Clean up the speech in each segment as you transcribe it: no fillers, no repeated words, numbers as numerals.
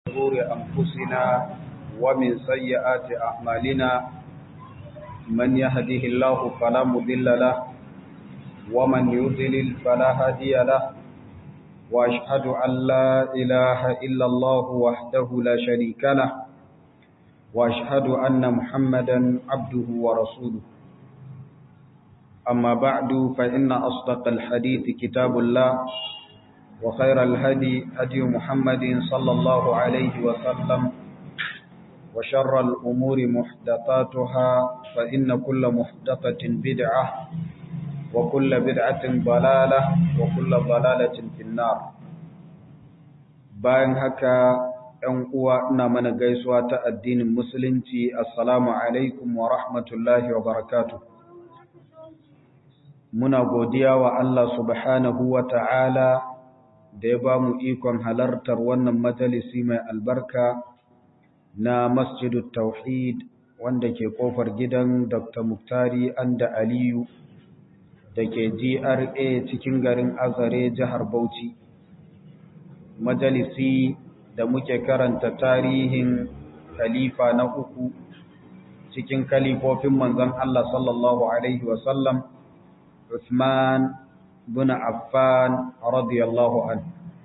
شرور أنفسنا ومن سيئات أعمالنا من يهده الله فلا مضل له ومن يضلل فلا هادي له وأشهد أن لا إله إلا الله وحده لا شريك له وأشهد أن محمدا عبده ورسوله أما بعد فإن أصدق الحديث كتاب الله وخير الهدي هدي محمد صلى الله عليه وسلم وشر الأمور محدثاتها فإن كل محدثة بدعة وكل بدعة ضلالة وكل ضلالة في النار. bayan haka ‘yan uwa ina mana gaisuwa ta addinin musulunci assalamu alaikum wa rahmatullahi wa barakatuh. Muna godiya wa Allah subhanahu wa ta'ala da ya ba mu ikon halartar wannan majalisi mai albarka na Masjidut Tauhid wanda ke kofar gidan Dr. Muktari Anda Aliyu da ke GRA cikin garin Azare jihar Bauchi. Majalisi da muke karanta tarihin khalifa na uku cikin kalifofin manzon Allah sallallahu alaihi wasallam Uthman bin Affan radiyallahu anhu.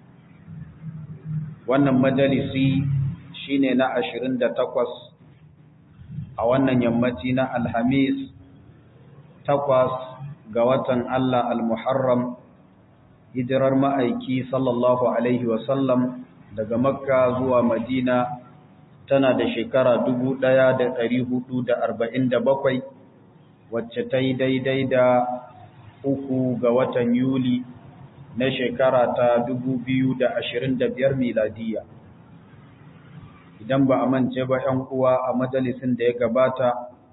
Wannan majalisi shine na 28 a wannan yammaci na Alhamis 8 ga watan Allah al-Muharram, hijirar ma'aiki sallallahu alaihi wasallam daga Makka zuwa Madina tana da shekara 1447 wacce ta yi daidai da 3 ga watan Yuli na shekara ta 2025 miladiya. Idan ba a mance ba ‘yan uwa a majalisin da ya gabata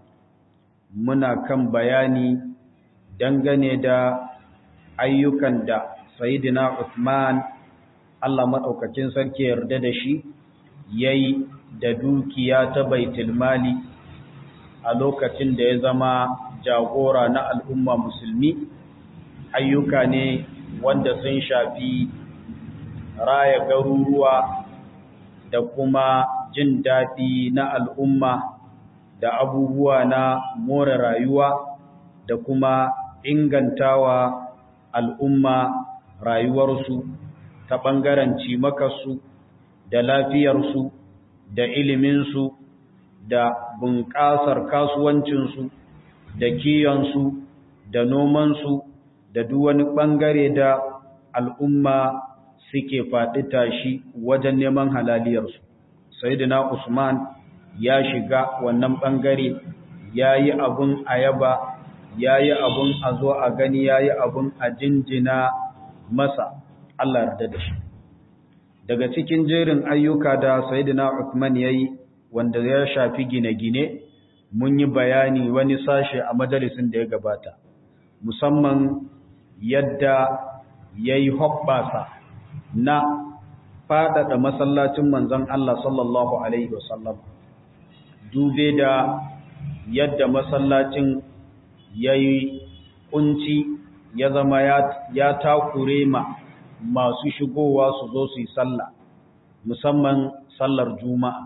muna kan bayani dangane da ayyukan da Sayyidina Uthman Allah maɗaukakin sarki yarda da shi yayi da dukiya ta baitul mali a lokacin da ya zama jagora na al'umma musulmi. Ayyuka ne wanda sun shafi raya garuruwa da kuma jin daɗi na al'umma da abubuwa na more rayuwa da kuma ingantawa al'umma rayuwarsu ta ɓangaren cimakarsu da lafiyarsu da iliminsu da bunƙasar kasuwancinsu da kiyonsu da nomansu da duk wani ɓangare da al'umma suke faɗi tashi wajen neman halaliyarsu. Sayyidina Usman ya shiga wannan ɓangare, ya yi abun ayaba, ya yi abun a zo a gani, ya yi abun a jinjina masa, Allah yarda da shi. Daga cikin jerin ayyuka da Sayyidina Uthman ya yi wanda ya shafi gine-gine, mun yi bayani wani sashe a majalisin da ya gabata, musamman yadda ya yi hoɓɓasa na faɗaɗa masallacin manzon Allah sallallahu Alaihi wasallam, dube da yadda masallacin ya yi ƙunci ya zama ya takure masu shigowa su zo su yi sallah, musamman sallar Juma'a,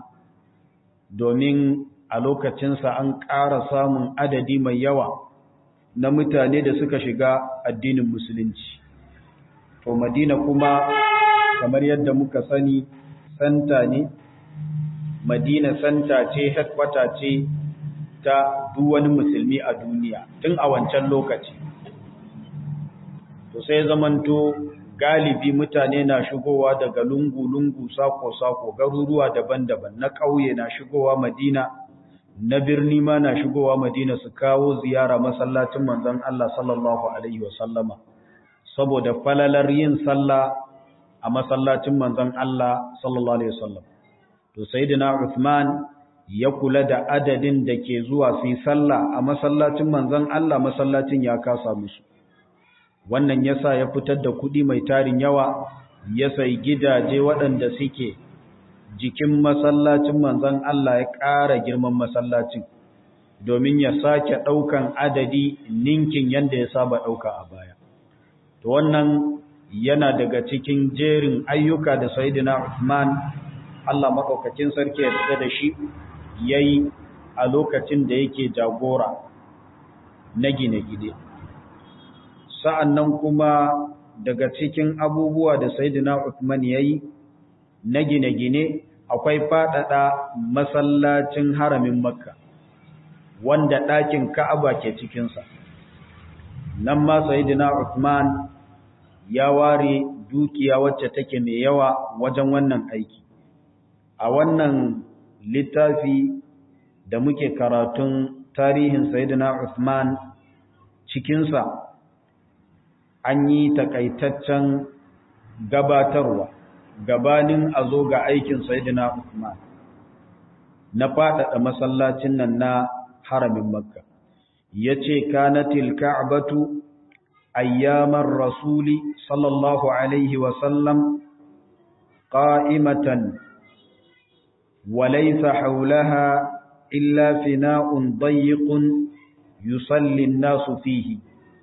domin a lokacinsa an ƙara samun adadi mai yawa na mutane da suka shiga addinin musulunci. To Madina kuma kamar yadda muka sani santa ne, Madina santa ce, headquarter ce ta duk wani musulmi a duniya tun a wancan lokaci. To sai zamanto galibi mutane na shigowa daga lungu-lungu, sako-sako, garuruwa daban-daban, na ƙauye na shigowa Madina, na birni ma na shigowa Madina su kawo ziyara masallacin manzon Allah sallallahu Alaihi wasallama, saboda falalar yin sallah a masallacin manzon Allah sallallahu Alaihi wasallam. To Sayyidina Uthman ya kula da adadin da ke zuwa su yi sallah a masallacin manzon Allah, masallacin ya kasa musu. Wannan yasa ya fitar da kuɗi mai tarin yawa, ya sai gidaje waɗanda suke jikin masallacin manzon Allah, ya ƙara girman masallacin domin ya sake ɗaukan adadi ninkin yanda ya saba ɗauka a baya. To wannan yana daga cikin jerin ayyuka da Sayyidina Uthman Allah maɗaukakin sarki ya tsada da shi yayi a lokacin da yake jagora na gine-gine. Sa'annan kuma daga cikin abubuwa da Sayyidina Uthman yayi na gine-gine akwai faɗaɗa masallacin haramin Makka wanda ɗakin Ka'aba ke cikinsa. Nan ma Sayyidina Uthman ya ware dukiya wacce take mai yawa wajen wannan aiki. A wannan littafi da muke karatun tarihin Sayyidina Uthman cikinsa an yi takaitaccen gabatarwa gabanin a zo ga aikin Sayyidina Uthman na faɗaɗa masallacin nan na haramin Makka. Yace kanatil ka'batu ayyamar rasuli sallallahu alaihi wa sallam qa'imatan wa laysa hawlaha illa fina'un dayyqun yusalli an-nasu fihi.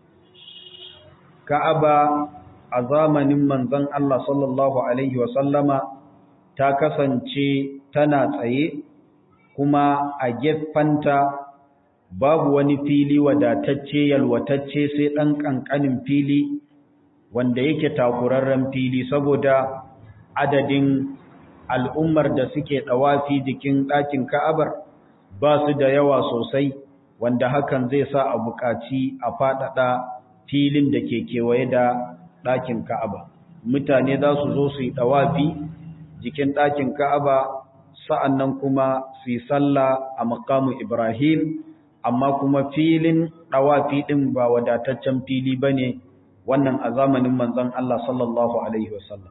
Ka'aba a zamanin manzon Allah sallallahu alaihi wa sallama ta kasance tana tsaye kuma a gefanta babu wani fili wadatacce yalwatacce sai ɗan ƙanƙanin fili wanda yake takurarren fili saboda adadin al'ummar da suke ɗawafi jikin ɗakin Ka'abar ba su da yawa sosai wanda hakan zai sa a buƙaci a faɗaɗa filin da ke kewaye da ɗakin Ka'aba. Mutane za su zo su yi ɗawafi jikin ɗakin Ka'aba sa'annan kuma su yi sallah a maqamu Ibrahim, amma kuma filin ɗawafi ɗin ba wadataccen fili ba ne, wannan a zamanin manzon Allah sallallahu Alaihi wasallam.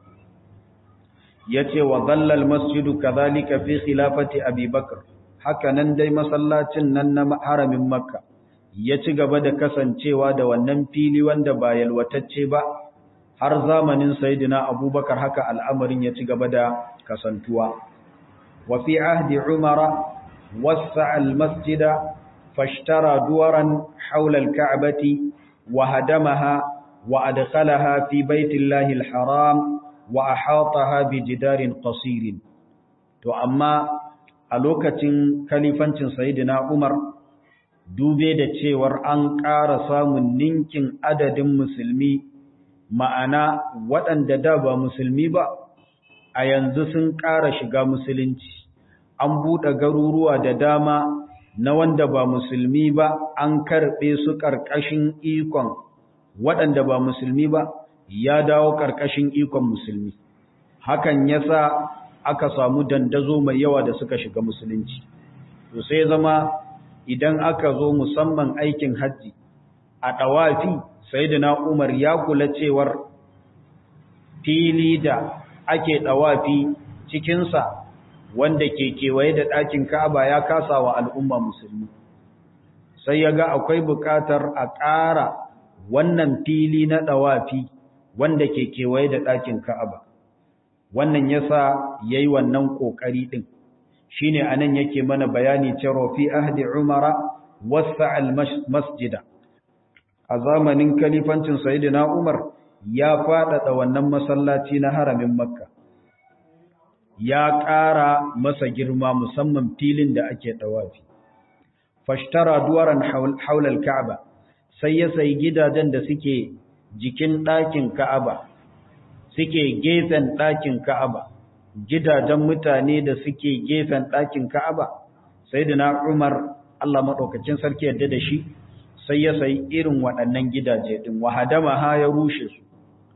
Ya ce wa zallal masjidu kazalika fi khilafati Abi Bakr, haka nan dai masallacin nan na haramin Makka ya ci gaba da kasancewa da wannan fili wanda ba yalwatacce ba har zamanin Sayyidina Abubakar, haka al'amarin ya ci gaba da kasantuwa. Wa fi ahdi Umara wasa al-masjida fashtara duwaran haula al-Ka'bati wa hadamaha wa adkhalaha fi baitillahi al-haram wa ahataha bi jidarin qasirin. To amma a lokacin kalifancin Sayyidina Umar, dube da cewar an ƙara samun ninkin adadin musulmi, ma'ana waɗanda da ba musulmi ba a yanzu sun ƙara shiga musulunci. An buɗe garuruwa da dama na wanda ba musulmi ba, an karɓe su ƙarƙashin ikon waɗanda ba musulmi ba, ya dawo ƙarƙashin ikon musulmi. Hakan ya sa aka samu dandazo mai yawa da suka shiga musulunci. To sai zama idan aka zo musamman aikin hajji a ɗawafi, Sayyidina Umar ya kula cewar fili da ake ɗawafi cikinsa wanda ke kewaye da ɗakin Ka'aba ya kasa wa al'umma musulmi. Sai ya ga akwai buƙatar a ƙara wannan fili na ɗawafi wanda ke kewaye da ɗakin Ka'aba. Wannan yasa yayi wannan ƙoƙari ɗin. Shine anan yake mana bayani cewa fi ahdi Umara wasa al-masjida. A zamanin kalifancin Sayyidina Umar ya faɗaɗa wannan masallaci na haramin Makka. Ya ƙara masa girma musamman filin da ake ɗawafi. Fashtara duwaran haula al-Ka'aba, sai ya sayi gidajen da suke jikin ɗakin Ka'aba, suke gefen ɗakin Ka'aba, gidajen mutane da suke gefen ɗakin Ka'aba. Sayyidina Umar, Allah maɗaukacin sarki yadda da shi, sai ya sayi irin waɗannan gidaje ɗin, wa hadamaha ya rushe su,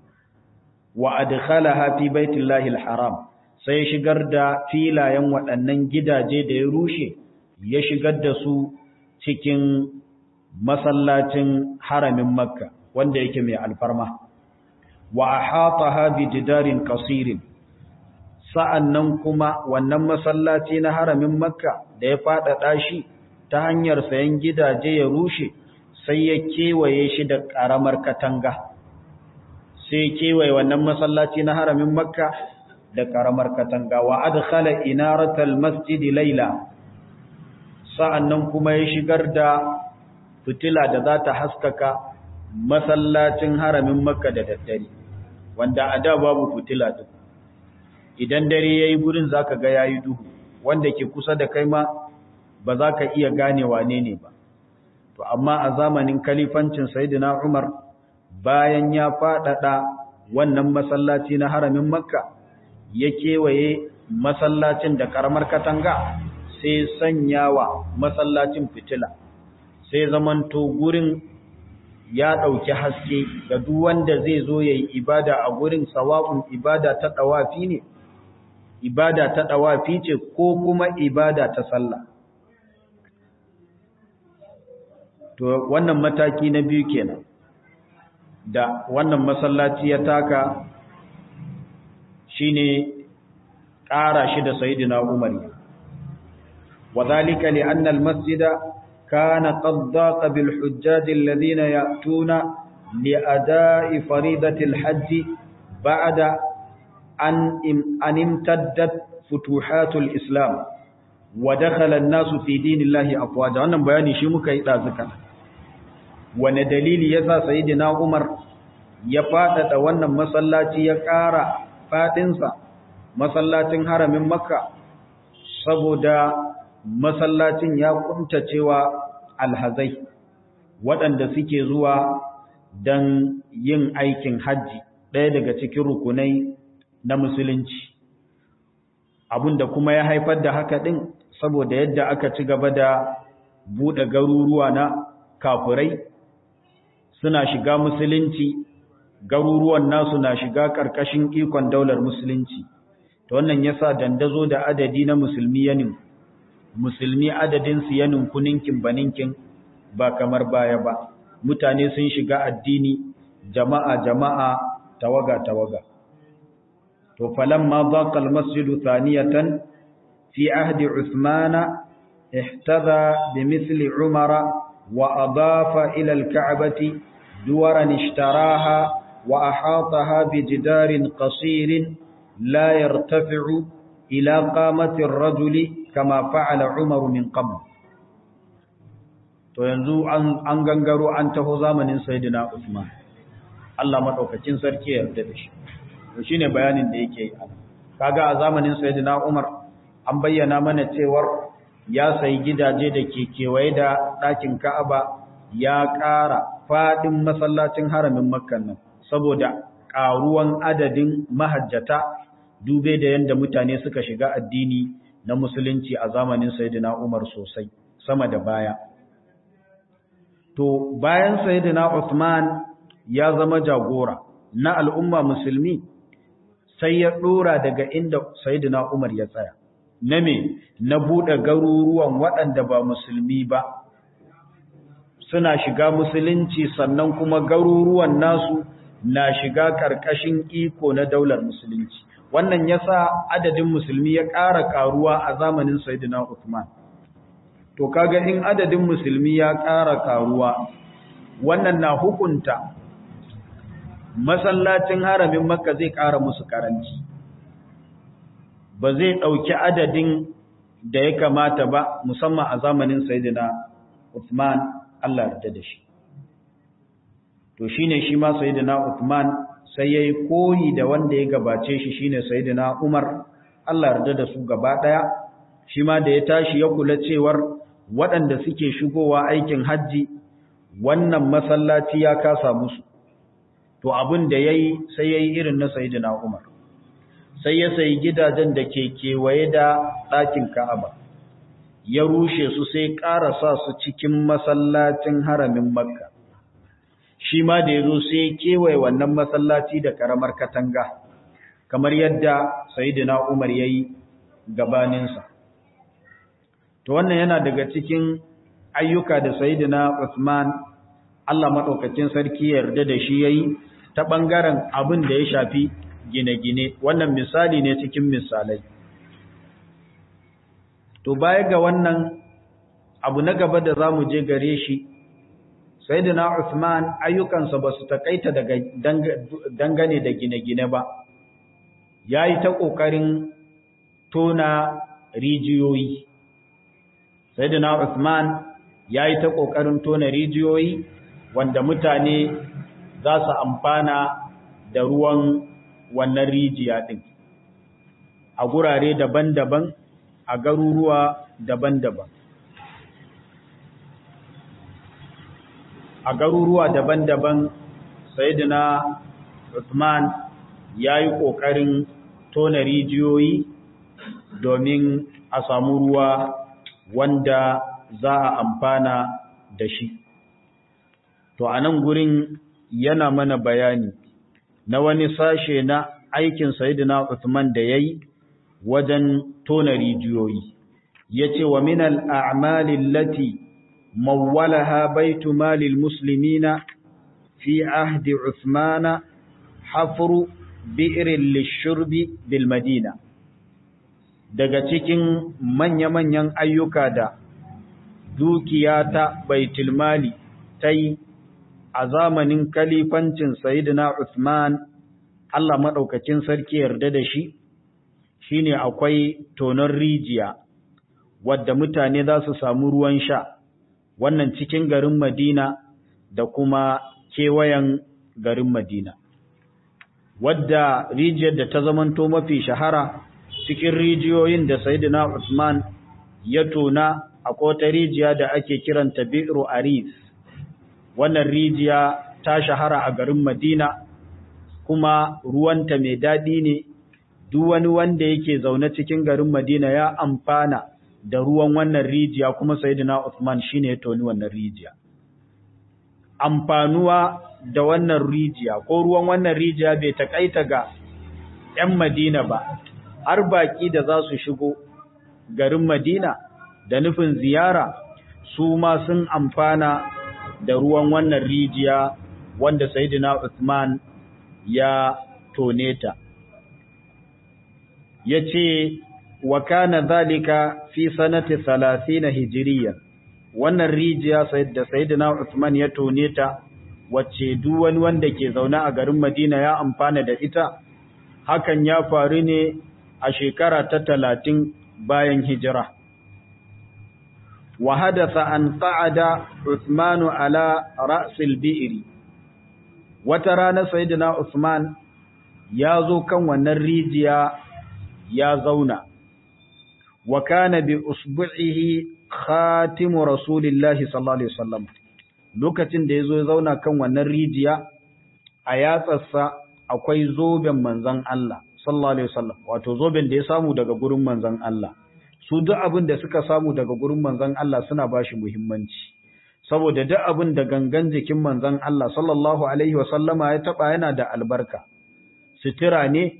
wa adkhalaha fi baitillahi al-haram, sai ya shigar da filayen waɗannan gidaje da ya rushe, ya shigar da su cikin masallacin haramin Makka wanda yake mai alfarma. Wa ahataha bi jidarin qasirin, sa'annan kuma wannan masallaci na haramin Makka da ya faɗaɗa shi ta hanyar sayan gidaje ya rushe, sai ya kewaye shi da ƙaramar katanga. Sai kewaye wannan masallaci na haramin Makka da ƙaramar katanga. Wa adkhala inaratal masjidi laila, sa'annan kuma ya shigar da fitila da za ta haskaka masallacin haramin Makka da daddare, wanda a da babu fitila din. idan dare yayi gurin zaka ga yayi duhu, wanda ke kusa da kai ma ba za ka iya gane wane ne ba. To amma a zamanin kalifancin Sayyidina Umar, bayan ya faɗaɗa wannan masallaci na haramin Makka, ya kewaye masallacin da karamar katanga, sai sanyawa masallacin fitila, sai zamanto gurin ya ɗauki haske ga duk wanda zai zo ya yi ibada a gurin, sawa'un ibada ta ɗawafi ne, ibada ta ɗawafi ce ko kuma ibada ta sallah. To wannan mataki na biyu kenan da wannan masallaci ya taka, shine ƙara shi da Sayyidina Umar. Wadhalika li anna al-masjida kana qad daqa bil hujjaj alladhina ya'tuna li ada'i faridati al-hajj ba'da an imtaddat futuhatul islam wa dakhala an-nasu fi dinillahi afwaja. Wannan bayani shi muka yi dazuka. Wane dalili yasa Sayyidina Umar ya faɗaɗa wannan masallaci, ya ƙara faɗinsa, masallacin haramin Makka? Saboda masallacin ya kuntacewa alhazai waɗanda suke zuwa don yin aikin hajji, ɗaya daga cikin rukunai na musulunci. Abinda kuma ya haifar da haka ɗin, saboda yadda aka ci gaba da buɗe garuruwa na kafirai, suna shiga musulunci, garuruwan nasu na shiga ƙarƙashin ikon daular musulunci. To wannan yasa dandazo da adadi na musulmi adadinsu ya ninku ninkin baninkin, ba kamar baya ba. Mutane sun shiga addini jama'a tawaga. To falamma daqa al-masjidu thaniyatan fi ahdi Uthman ihtada bimithli Umara wa adafa ila al-Ka'bati دوراً اشتراها وأحاطها بجدار قصير لا يرتفع إلى قامة الرجل كما فعل عمر من قبل. to yanzu an gangaro an taho zamanin Sayyidina Uthman, Allah madaukakin sarki ya yarda da shi. To shine bayanin da yake yi. Kaga a zamanin Sayyidina Umar an bayyana mana cewar ya sayi gidaje da ke kewaye da ɗakin Ka'aba, ya ƙara faɗin masallacin haramin Makka nan saboda ƙaruwan adadin mahajjata, dube da yanda mutane suka shiga addini na musulunci a zamanin Sayyidina Umar sosai sama da baya. To bayan Sayyidina Uthman ya zama jagora na al'umma musulmi, sai ya ɗora daga inda Sayyidina Umar ya tsaya. Na buɗe garuruwan waɗanda ba musulmi ba suna shiga musulunci, sannan kuma garuruwan nasu na shiga ƙarƙashin iko na daular musulunci. Wannan yasa adadin musulmi ya ƙara ƙaruwa a zamanin Sayyidina Uthman. To kaga in adadin musulmi ya ƙara ƙaruwa, wannan na hukunta masallacin haramin Makka zai ƙara musu ƙaranci, ba zai ɗauki adadin da ya kamata ba, musamman a zamanin Sayyidina Uthman, Allah yarda da shi. To shine shi ma Sayyidina Uthman sai yayi koyi da wanda ya gabace shi, shine Sayyidina Umar, Allah yarda da su gaba daya. Shi ma da ya tashi ya kula cewar waɗanda suke shigowa aikin haji wannan masallaci ya kasa musu. To abin da yayi sai yayi irin na Sayyidina Umar. Sai ya sayi gidajen da ke kewaye da ɗakin Ka'aba, ya rushe su, sai ƙara sa su cikin masallacin haramin Makka. Shi ma da ya zo sai kewaye wannan masallaci da ƙaramar katanga, kamar yadda Sayyidina Umar ya yi gabaninsa. To wannan yana daga cikin ayyuka da Sayyidina Uthman, Allah maɗaukacin sarki yarda da shi ya yi ta ɓangaren abin da ya shafi gine-gine. Wannan misali ne cikin misalai. To baya ga wannan, abu na gaba da za mu je gare shi, Sayyidina Uthman ayyukansa ba su takaita daga dangane da gine-gine ba. Ya yi ta ƙoƙarin tona rijiyoyi. Sayyidina Uthman ya yi ta ƙoƙarin tona rijiyoyi wanda mutane za su amfana da ruwan wannan rijiya ɗin. a gurare daban-daban a garuruwa daban-daban. A garuruwa daban-daban Sayyidina Uthman ya yi ƙoƙarin tona rijiyoyi domin a samu ruwa wanda za a amfana da shi. To a nan gurin yana mana bayani na wani sashe na aikin Sayyidina Uthman da ya yi wajen tona rijiyoyi. Ya ce wa minal a'malin lati mawwalaha baitu malil muslimina fi ahdi Uthmana hafru bi'irin lishurbi bil Madina. Daga cikin manya-manyan ayyuka da dukiya ta baitul mali ta yi a zamanin kalifancin Sayyidina Uthman, Allah maɗaukacin sarki yarda da shi, shine akwai tonon rijiya wadda mutane za su samu ruwan sha, wannan cikin garin Madina da kuma kewayen garin Madina. Wadda rijiyar da ta zamanto mafi shahara cikin rijiyoyin da Sayyidina Uthman ya tona, akwai wata rijiya da ake kiranta Bi'ru Aris. Wannan rijiya ta shahara a garin Madina kuma ruwanta mai daɗi ne, duk wani wanda yake zaune cikin garin Madina ya amfana da ruwan wannan rijiya, kuma Sayyidina Uthman shine ya toni wannan rijiya. Amfanuwa da wannan rijiya ko ruwan wannan rijiya bai takaita ga 'yan Madina ba, har baƙi da za su shigo garin Madina da nufin ziyara su ma sun amfana da ruwan wannan rijiya wanda Sayyidina Uthman ya tone ta. Yace wa kana zalika fi sanati 30 hijriyan. Wannan rijiya da Sayyidina Uthman ya tone ta, wacce duk wani wanda ke zaune a garin Madina ya amfana da ita, hakan ya faru ne a shekara ta 30 bayan hijira. Wa hadatha an qa'ada Uthman ala ra'sil bi'ri. Wata rana Sayyidina Uthman ya zo kan wannan rijiya ya zauna. Wa kana bi usbu'ihi khatimu Rasulillahi sallallahu alaihi wasallam. Lokacin da yazo ya zauna kan wannan rijiya, a yatsarsa akwai zoben manzon Allah sallallahu alaihi wasallam, wato zoben da ya samu daga gurin manzon Allah. Su duk abin da suka samu daga gurin manzon Allah suna bashi muhimmanci, saboda duk abin da gangan jikin manzon Allah sallallahu alaihi wasallama ya taba yana da albarka. Sutura ne,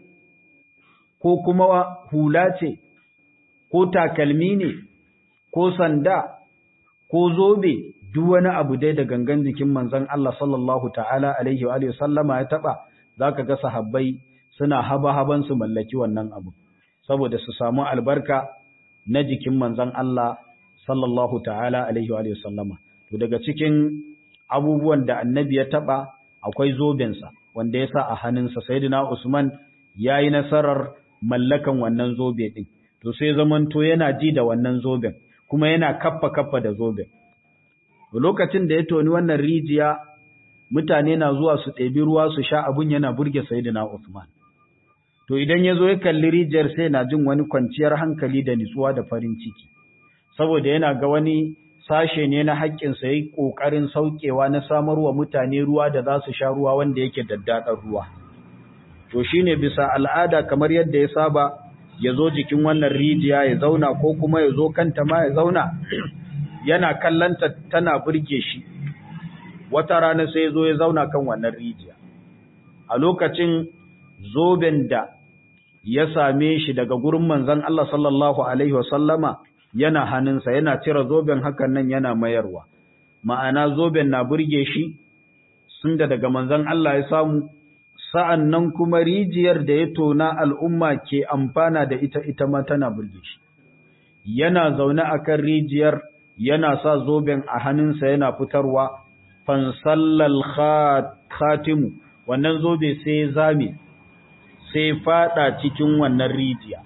ko kuma hula ce, ko takalmi ne, ko sanda, ko zobe, duk wani abu dai da gangan jikin manzon Allah sallallahu ta'ala alaihi wa sallama ya taba, zaka ga sahabbai suna haba-haban su mallaki wannan abu, saboda su samu albarka na jikin manzon Allah sallallahu ta'ala alaihi wa sallama. To daga cikin abubuwan da annabi ya taba akwai zobensa wanda ya sa a hannunsa. Sayyidina Usman yayi nasarar mallakan wannan zobe din, to sai zamanto yana ji da wannan zoben kuma yana kaffa da zoben. Lokacin da ya toni wannan rijiya, mutane na zuwa su ɗebi ruwa su sha, abun yana burge Sayyidina Usman. To idan ya zo ya kalli rijiyar sai na jin wani kwanciyar hankali da nutsuwa da farin ciki, saboda yana ga wani sashe ne na haƙƙinsa ya yi ƙoƙarin sauƙewa na samarwa mutane ruwa da za su sha, ruwa wanda yake daddaɗar ruwa. To shi ne bisa al'ada, kamar yadda ya saba, ya zo jikin wannan rijiya ya zauna, ko kuma ya zo kanta ma ya zauna, yana kallanta tana burge shi. Wata rana sai ya zo ya zauna kan wannan rijiya. A lokacin zoben da ya same shi daga gurin manzon Allah sallallahu alaihi wasallama yana hannunsa, yana cire zoben hakan nan yana mayarwa. Ma'ana zoben na burge shi, sun da daga manzon Allah ya samu, sa'an nan kuma rijiyar da ya tona al'umma ke amfana da ita ma tana burge shi. Yana zaune a kan rijiyar, yana sa zoben a hannunsa yana fitarwa, fansallal khatimu, wannan zobe sai zame, sai fada cikin wannan rijiya.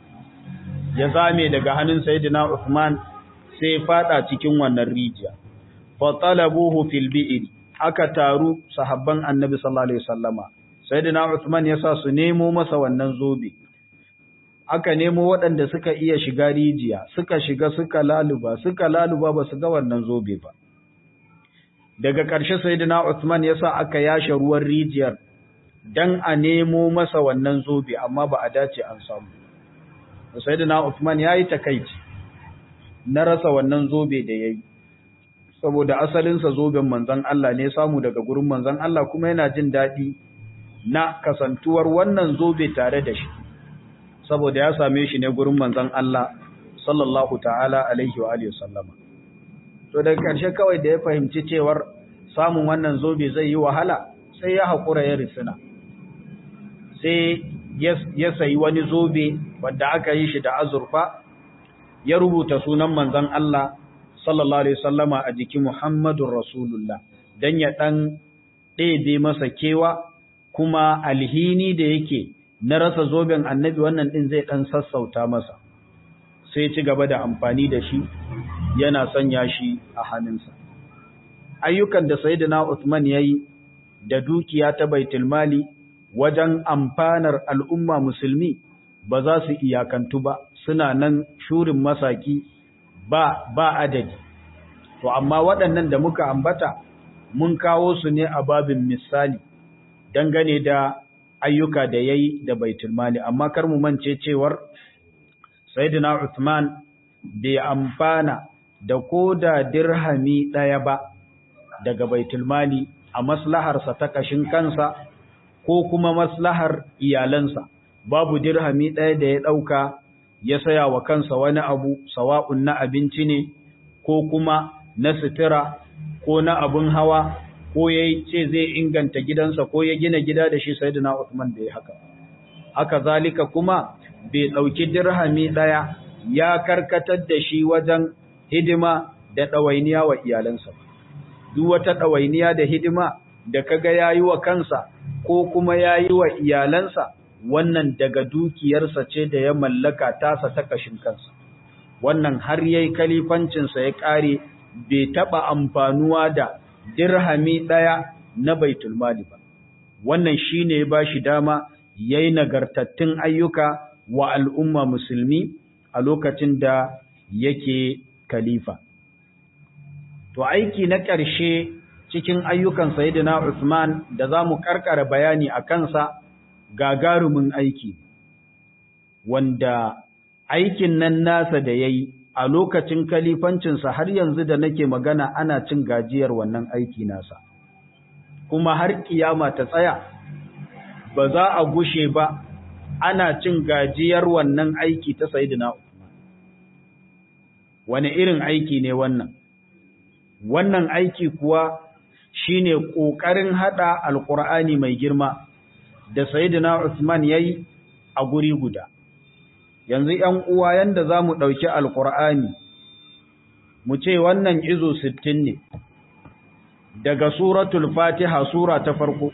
Ya zame daga hannun Sayyidina Uthman sai fada cikin wannan rijiya. Fa talabuhu fil bi'r, aka taru sahabban Annabi sallallahu alaihi wasallama. Sayyidina Uthman ya sa su nemo masa wannan zobe. aka nemo waɗanda suka iya shiga rijiya, suka shiga suka laluba ba su ga wannan zobe ba. Daga ƙarshe Sayyidina Uthman ya sa aka yashe ruwan rijiyar dan a nemo masa wannan zobe, amma ba a dace an samu. Sayyidina Uthman ya yi takaici na rasa wannan zobe da ya yi, saboda asalinsa zoben manzon Allah ne, samu daga gurin manzon Allah, kuma yana jin daɗi na kasantuwar wannan zobe tare da shi, saboda ya same shi ne gurin manzon Allah sallallahu ta'ala alaihi wa alihi wasallama. To daga ƙarshe kawai da ya fahimci cewar samun wannan zobe zai yi wahala, sai ya haƙura ya risina, sai ya sayi wani zobe wanda aka yi shi da azurfa, ya rubuta sunan manzon Allah sallallahu alaihi wasallama a jikin Muhammadur Rasulullah, dan ya dan ɗebe masa kewa, kuma alhini da yake na rasa zoben annabi wannan din zai dan sassauta masa, sai ci gaba da amfani da shi, yana sanya shi a hannunsa. Ayyukan da Sayyidina Uthman yayi da dukiya ta Baitul Mali wajen amfanar al'umma musulmi ba za su iyakantu ba, suna nan shurin masaki ba adadi. To amma waɗannan da muka ambata mun kawo su ne a babin misali dangane da ayyuka da yayi da Baitul Mali, amma kar mu mance cewar Sayyidina Uthman bai amfana da koda dirhami ɗaya ba daga Baitul Mali a maslaharsa ta kashin kansa ko kuma maslahar iyalansa. Babu dirhami ɗaya da ya ɗauka ya saya wa kansa wani abu, sawa'un na abinci ne ko kuma na sutura ko na abin hawa, ko ya ce zai inganta gidansa ko ya gina gida da shi. Sayyidina Uthman bai haka. Haka zalika kuma bai ɗauki dirhami ɗaya ya karkatar da shi wajen hidima da ɗawainiya wa iyalansa. Duk wata ɗawainiya da hidima da kaga yayi wa kansa ko kuma yayi wa iyalansa, wannan daga dukiyarsa ce da ya mallaka tasa ta kashin kansa. Wannan har yayi kalifancinsa ya ƙare bai taɓa amfanuwa da dirhami ɗaya na Baitul Mali ba. Wannan shine ya bashi dama yayi nagartattun ayyuka wa al'umma musulmi a lokacin da yake khalifa. To aiki na ƙarshe cikin ayyukan Sayyidina Uthman da zamu karkara bayani a kansa, gagarumin aiki wanda aikin nan nasa da yayi a lokacin kalifancinsa har yanzu da nake magana ana cin gajiyar wannan aiki nasa, kuma har kiyama ta tsaya ba za a gushe ba ana cin gajiyar wannan aiki ta Sayyidina Uthman. Wani irin aiki ne wannan? Wannan aiki kuwa shine ƙoƙarin haɗa Alƙur'ani mai girma da Sayyidina Uthman yayi a guri guda. Yanzu ‘yan uwa, yanda za mu ɗauki Alƙur'ani, mu ce wannan izo 60 ne, daga Suratul Fatiha Sura ta farko,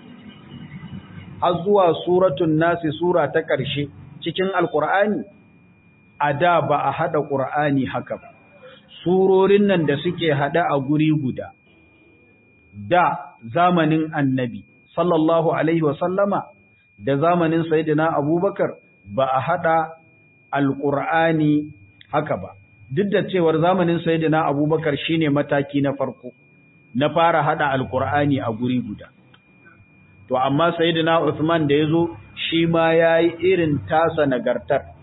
har zuwa Suratul Nasi Sura ta ƙarshe cikin Alƙur'ani, a da ba a haɗa ƙur'ani haka ba. Surorin nan da suke haɗe a guri guda, da zamanin Annabi, sallallahu Alaihi wasallama, da zamanin Sayyidina Abubakar, ba a haɗa Alƙur'ani haka ba. Duk da cewar zamanin Sayyidina Abubakar shine mataki na farko, na fara haɗa Alƙur'ani a guri guda. To, amma Sayyidina Uthman da ya zo, shi ma ya yi irin tasa nagartar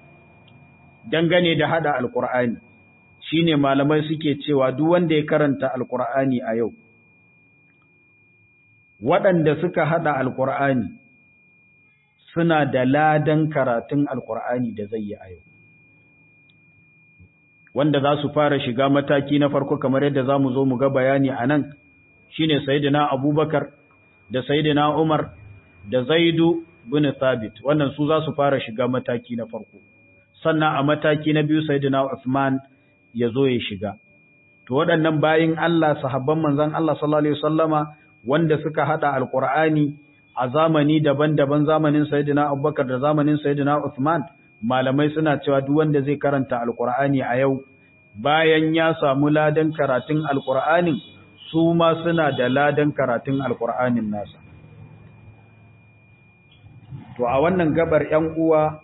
dangane da haɗa Alƙur'ani. Shi ne malamai suke cewa duk wanda ya karanta Alƙur'ani a yau, waɗanda suka haɗa Alƙur'ani suna da ladan karatun Alƙur'ani da zai yi a yau. Wanda za su fara shiga mataki na farko kamar yadda za mu zo mu ga bayani a nan, shi ne Sayyidina Abubakar da Sayyidina Umar da Zaidu bin Thabit. Wannan su za su fara shiga mataki na farko. Sannan a mataki na biyu Sayyidina Uthman ya zo ya shiga. To waɗannan bayin Allah, sahabban manzon Allah sallallahu alaihi wasallama, wanda suka hada Alƙur'ani a zamani daban-daban, zamanin Sayyidina Abubakar da zamanin Sayyidina Uthman, malamai suna cewa duk wanda zai karanta Alƙur'ani a yau, bayan ya samu ladan karatun Alƙur'anin, su ma suna da ladan karatun Alƙur'anin nasa. To a wannan gabar ‘yan uwa,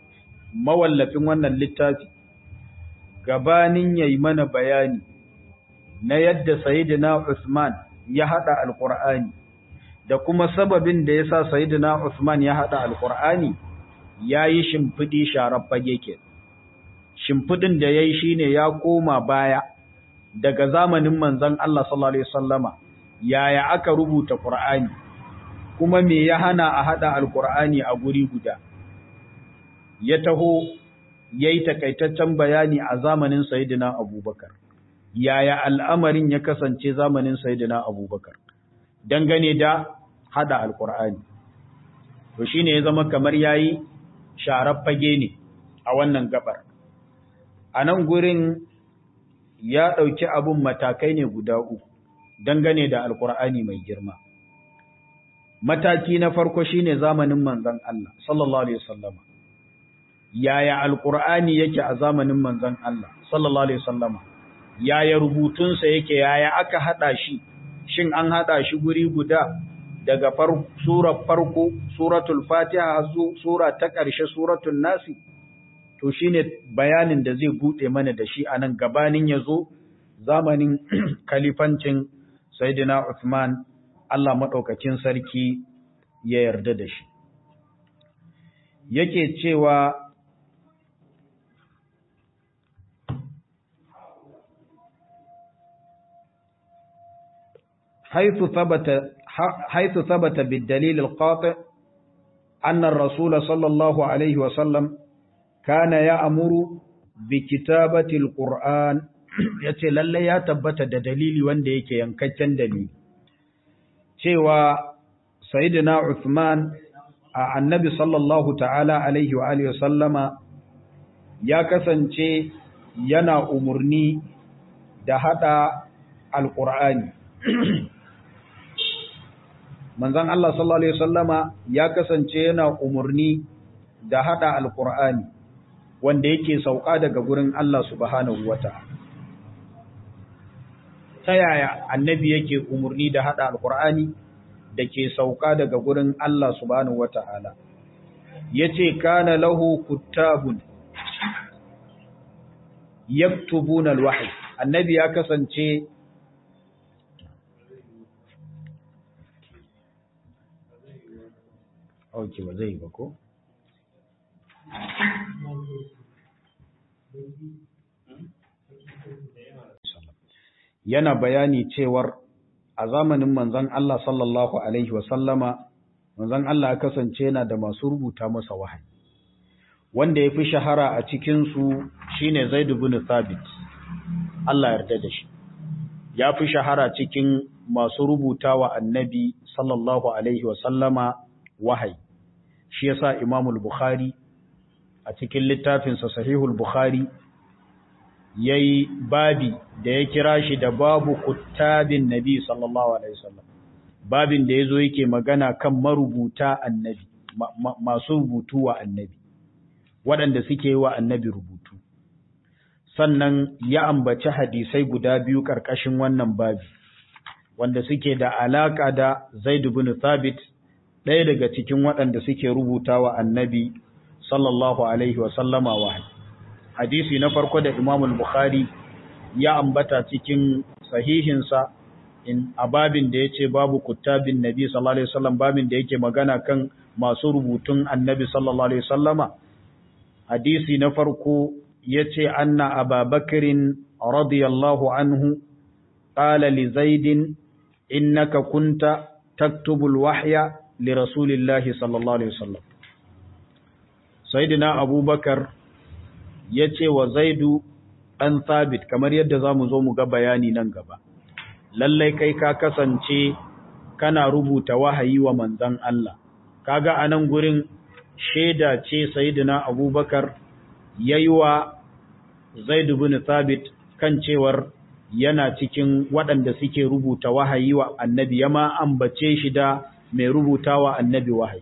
mawallafin wannan littafi gabanin yayi mana bayani na yadda Sayyidina Usman ya hada alqur'ani da kuma sababin da yasa Sayyidina Usman ya hada alqur'ani yayi shimfidi sharar fage ke shimfidin da yayi shine ya koma baya daga zamanin manzon Allah sallallahu alaihi wasallama yaya aka rubuta Qur'ani kuma me ya hana a hada alqur'ani a guri guda ya taho yayi takaitaccen bayani a zamanin Sayyidina Abubakar yaya al'amarin ya kasance zamanin Sayyidina Abubakar dangane da hada alqur'ani to shine ya zama kamar yayi sharar fage ne a wannan gabar anan gurin ya dauki abun matakai ne guda uku dangane da alqur'ani mai girma mataki na farko shine zamanin manzon Allah sallallahu alaihi wasallam yaya alqur'ani yake a zamanin manzon Allah sallallahu alaihi wasallam yaya rubutunsa yake yaya aka hada shi shin an hada shi guri guda daga surar farko suratul fatiha sura ta ƙarshe suratul nasi to shine bayanin da zai bude mana da shi anan gabanin yazo zamanin kalifancin Sayyidina Uthman Allah madaukakin sarki ya yarda da shi yake cewa حيث ثبت بالدليل القاطع أن الرسول صلى الله عليه وسلم كان يأمر بكتابة القرآن yace lalle ya tabbata da dalili wanda yake yankaccen dalili cewa sayyidina Uthman annabi sallallahu ta'ala alaihi wa alihi wasallama ya kasance yana umurni da hada alqur'ani manzon Allah sallallahu alaihi wasallama ya kasance yana umurni da hada alqur'ani wanda yake sauka daga gurin Allah subhanahu wataala ta yaya annabi yake umurni da hada alqur'ani dake sauka daga gurin Allah subhanahu wataala yace kana lahu kuttabun yaktubuna alwahyi annabi ya kasance okay ba zai ba ko yana bayani cewar a zamanin manzon Allah sallallahu alaihi wasallama manzon Allah ya kasance yana da masu rubuta masa wahayi wanda yafi shahara a cikin su shine Zaid ibn Thabit Allah yarda da shi yafi shahara cikin masu rubutawa annabi sallallahu alaihi wasallama wahayi shi yasa Imam al-Bukhari a cikin littafinsa Sahihul Bukhari yayi babi da ya kira shi da babu kuttabin nabi sallallahu alaihi wasallam babin da yazo yake magana kan marubuta annabi masu rubutu wa annabi waɗanda suke wa annabi rubutu sannan ya ambaci hadisai guda biyu karkashin wannan babi wanda suke da alaka da Zaid ibn Thabit ɗaya daga cikin waɗanda suke rubuta wa annabi sallallahu alaihi wasallama wahayi hadisi na farko da Imam al-Bukhari ya ambata cikin sahihinsa in ababin da yace babu kuttabin nabi sallallahu alaihi wasallam babin da yake magana kan masu rubutun annabi sallallahu alaihi wasallama hadisi na farko yace anna Abubakrin radiyallahu anhu qala li Zaid innaka kunta taktubu al-wahya li rasulillahi sallallahu alaihi wasallam sayyidina Abubakar ya ce wa Zaidu ɗan Thabit kamar yadda za mu zo mu ga bayani nan gaba. Lallai kai ka kasance kana rubuta wahayi wa manzan Allah. Kaga a nan gurin shaida ce Sayyidina Abubakar ya yi wa Zaidu bin Thabit kan cewar yana cikin waɗanda suke rubuta wahayi wa annabi, ya ma ambace shi da mai rubuta wa annabi wahayi.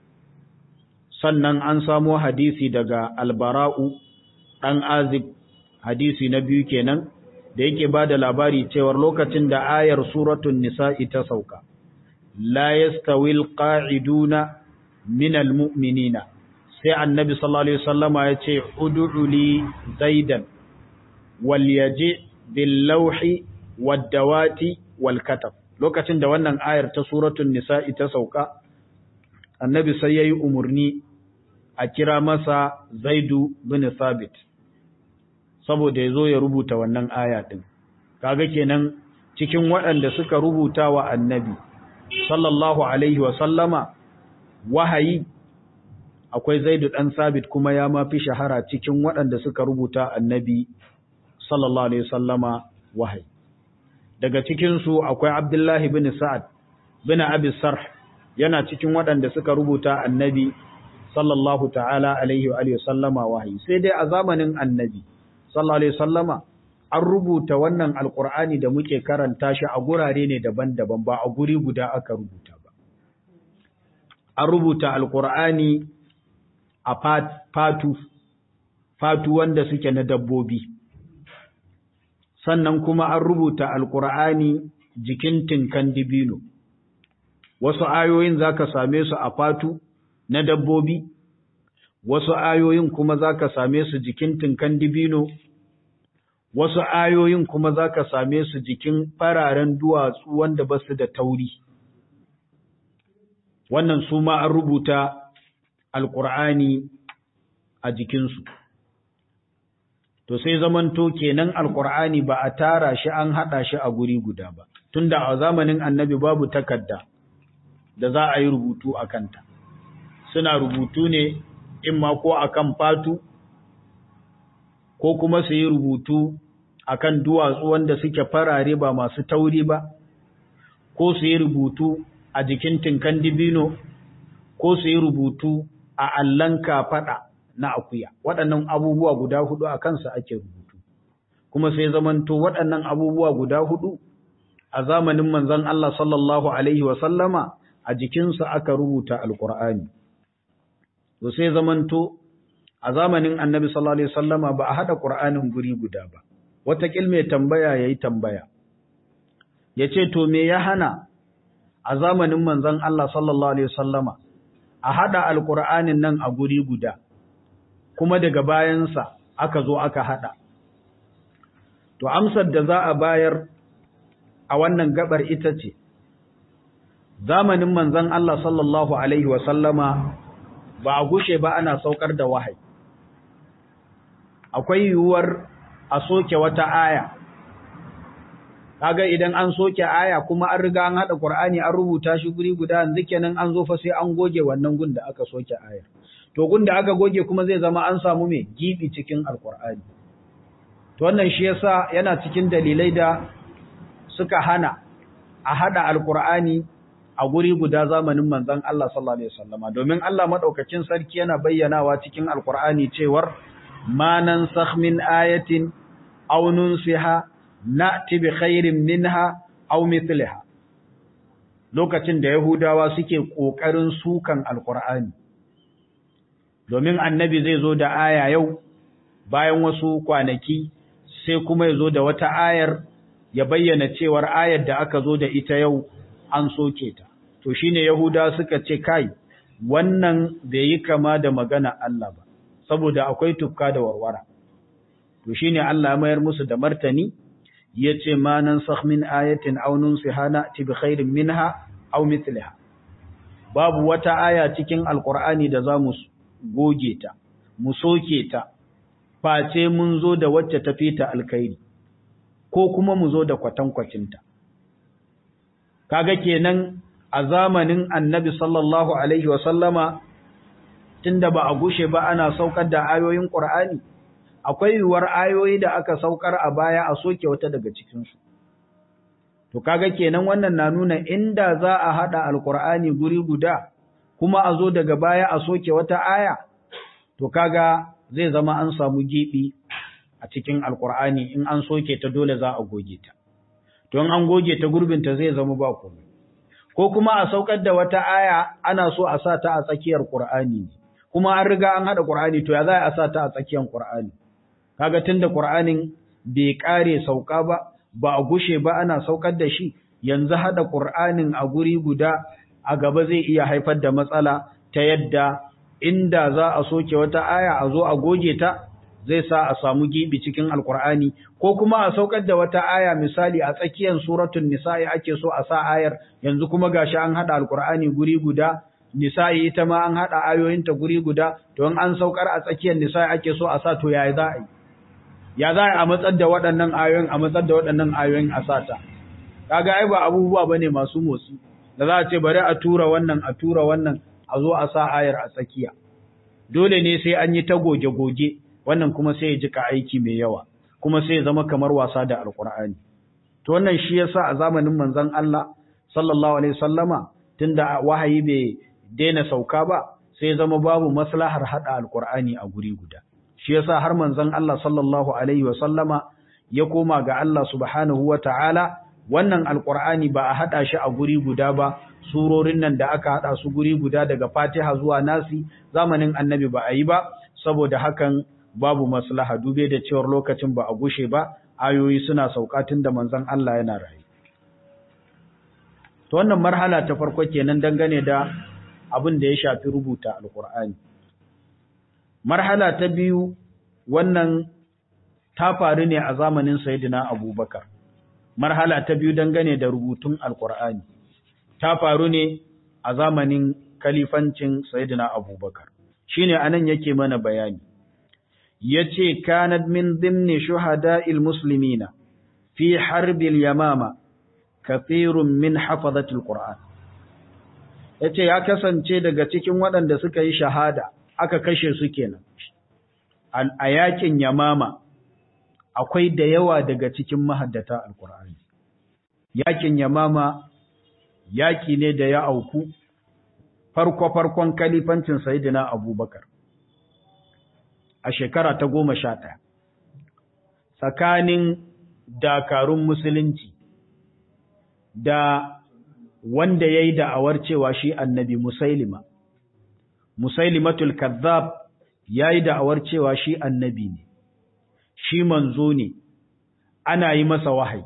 Sannan an samo hadisi daga Albara'u ɗan Azib, hadisi na biyu kenan, da yake ba da labari cewar lokacin da ayar suratun Nisa'i ta sauka, La yastawil qa'iduna minal mu'minina, sai annabi sallallahu alaihi wasallama ya ce ud'u li zaidan wal yaji bil lawhi wad dawati wal katab. Lokacin da wannan ayar ta suratul nisa'i ta sauka, annabi sai yayi umurni a kira masa Zaidu bin Thabit saboda yazo ya rubuta wannan aya din. Kaga kenan cikin waɗanda suka rubuta wa annabi sallallahu alaihi wa sallama wahayi akwai Zaidu dan Thabit, kuma ya mafi shahara cikin waɗanda suka rubuta annabi sallallahu alaihi wa sallama wahayi. Daga cikin su akwai Abdullahi bin Sa'ad bin Abi Sarh, yana cikin waɗanda suka rubuta annabi sallallahu ta'ala alaihi wa sallama wahayi. Sai dai a zamanin annabi sallallahu alaihi wa sallama an rubuta wannan alkur'ani da muke karanta shi a gurare ne daban-daban, ba a guri guda aka rubuta ba. An rubuta alkur'ani a fatu wanda suke na dabbobi, sannan kuma an rubuta alkur'ani jikin tinkan dibino. Wasu ayoyin zaka same su a fatu na dabbobi, wasu ayoyin kuma zaka same su jikin tinkan dibino, wasu ayoyin kuma zaka same su jikin fararen duwatsu wanda ba su da tauri. Wannan su ma an rubuta alkur'ani a jikinsu. To sai zamanto kenan alkur'ani ba a tara shi an haɗa shi a guri guda ba, tunda a zamanin annabi babu takarda da za a yi rubutu a kanta. Suna rubutu ne imma ko akan fatu ko kuma su yi rubutu akan duwatsu wanda suke farare ba masu tauri ba, ko su yi rubutu a jikin tinkan dibino, ko su yi rubutu a allon kafaɗa na akuya. Waɗannan abubuwa guda hudu a kansa ake rubutu. Kuma sai zamanto waɗannan abubuwa guda hudu a zamanin manzon Allah sallallahu alaihi wa sallama a jikinsa aka rubuta alkur'ani. To sai zamanto a zamanin annabi sallallahu alaihi wa sallama ba a haɗa ƙur'anin guri guda ba. Wataƙil mai tambaya ya yi tambaya, ya ce, to me ya hana a zamanin manzon Allah sallallahu alaihi wa sallama a haɗa alkur'anin nan a guri guda, kuma daga bayansa aka zo aka haɗa. To amsar da za a bayar a wannan gabar ita ce, zamanin manzon Allah sallallahu alaihi wa sallama ba a gushe ba ana saukar da wahayi. Akwai yiwuwar a soke wata aya. Kaga idan an soke aya kuma an riga an haɗa Qur'ani an rubuta shi guri guda, yanzu kenan an zo fa sai an goge wannan gun da aka soke ayar. To gun da aka goge kuma zai zama an samu me gibi cikin Alƙur'ani. To wannan shi yasa yana cikin dalilai da suka hana a haɗa Alƙur'ani a guri guda zamanin manzon Allah sallallahu alaihi wasallama, domin Allah madaukakin sarki yana bayyanawa cikin Alƙur'ani cewar ma nansakh min ayatin aw nunsiha na'ti bi khairin minha aw mithliha. Lokacin da Yahudawa suke kokarin sukan Alqur'ani, domin annabi zai zo da aya yau, bayan wasu kwanaki sai kuma ya zo da wata ayar ya bayyana cewar ayar da aka zo da ita yau an soke ta. To shine Yahudawa suka ce kai wannan bai yi kama da magana Allah ba, saboda akwai tufka da warwara. To shine Allah ya mayar musu da martani, yace ma nansakh min ayatin aw nunsiha na'ti bi khairin minha aw mithliha. Babu wata aya cikin Alqur'ani da zamu goge ta, mu soke ta, face mun zo da wacce ta fita alkhairi, ko kuma mu zo da kwatankwacin ta. Kaga kenan a zamanin Annabi sallallahu alaihi wa sallama, tunda ba a gushe ba ana saukar da ayoyin Qur'ani, akwai yiwuwar ayoyi da aka saukar a baya a soke wata daga cikinsu. To kaga kenan wannan na nuna inda za a haɗa Alƙur'ani guri guda kuma a zo daga baya a soke wata aya, to kaga zai zama an samu gibi a cikin Alƙur'ani. In an soke ta dole za a goge ta. To in an goge ta gurbinta zai zama ba komai. Ko kuma a saukar da wata aya ana so a sa ta a tsakiyar Ƙur'ani ne, kuma an riga an haɗa Ƙur'ani, to ya za a sa ta a tsakiyar Ƙur'ani? Kaga tunda Qur'anin bai kare sauka ba a gushe ba ana saukar da shi, yanzu hada Qur'anin a guri guda a gaba zai iya haifar da matsala ta yadda inda za a soke wata aya a zo a goge ta zai sa a samu gibi cikin alkur'ani, ko kuma a saukar da wata aya misali a tsakiyar suratul nisa'i ake so a sa ayar, yanzu kuma gashi an hada alkur'ani guri guda, nisa'i ita ma an hada ayoyinta guri guda, to in an saukar a tsakiyar nisa'i ake so a sa, to ya za a yi? Ya za a matsar da waɗannan ayoyin a matsar da waɗannan ayoyin a sata? Kaga ai ba abubuwa bane masu motsi da za a ce bari a tura wannan a tura wannan a zo a sa ayar a tsakiya. Dole ne sai an yi ta goge-goge, wannan kuma sai ya jika aiki mai yawa, kuma sai ya zama kamar wasa da alkur'ani. To wannan shi yasa a zamanin manzon Allah sallallahu alaihi wasallama, tunda wahayi bai daina sauka ba, sai ya zama babu maslahar hada alkur'ani a guri guda. Shi yasa har manzon Allah sallallahu alaihi wasallama ya koma ga Allah subhanahu wataala, wannan alkur'ani ba a hada shi a guri guda ba, surorin nan da aka hada su guri guda daga Fatiha zuwa Nasi zamanin Annabi ba a yi ba, saboda hakan babu maslaha, dube da cewar lokacin ba a gushe ba, ayoyi suna sauka tun da manzon Allah yana rayu. To wannan marhala ta farko kenan dangane da abin da ya shafi rubuta alkur'ani. Marhala ta biyu, wannan ta faru ne a zamanin Sayyidina Abubakar. Marhala ta biyu dangane da rubutun alkur'ani ta faru ne a zamanin kalifancin Sayyidina Abubakar. Shine anan yake mana bayani. Yace kanat min dhimni shuhada'il muslimina fi harbil yamama kathirun min hafazatil qur'an. Yace ya kasance daga cikin waɗanda suka yi shahada aka kashe su kenan a yakin Yamama, akwai da yawa daga cikin mahaddata alqur'ani. Yakin Yamama yaki ne da ya auku farkon kalifancin Sayyidina Abubakar a shekara ta 11 tsakanin dakarun musulunci da wanda yayi da'awar cewa shi annabi Musailimatul Kazzab yayi da'awar cewa shi annabi ne, shi manzo ne, ana yi masa wahayi.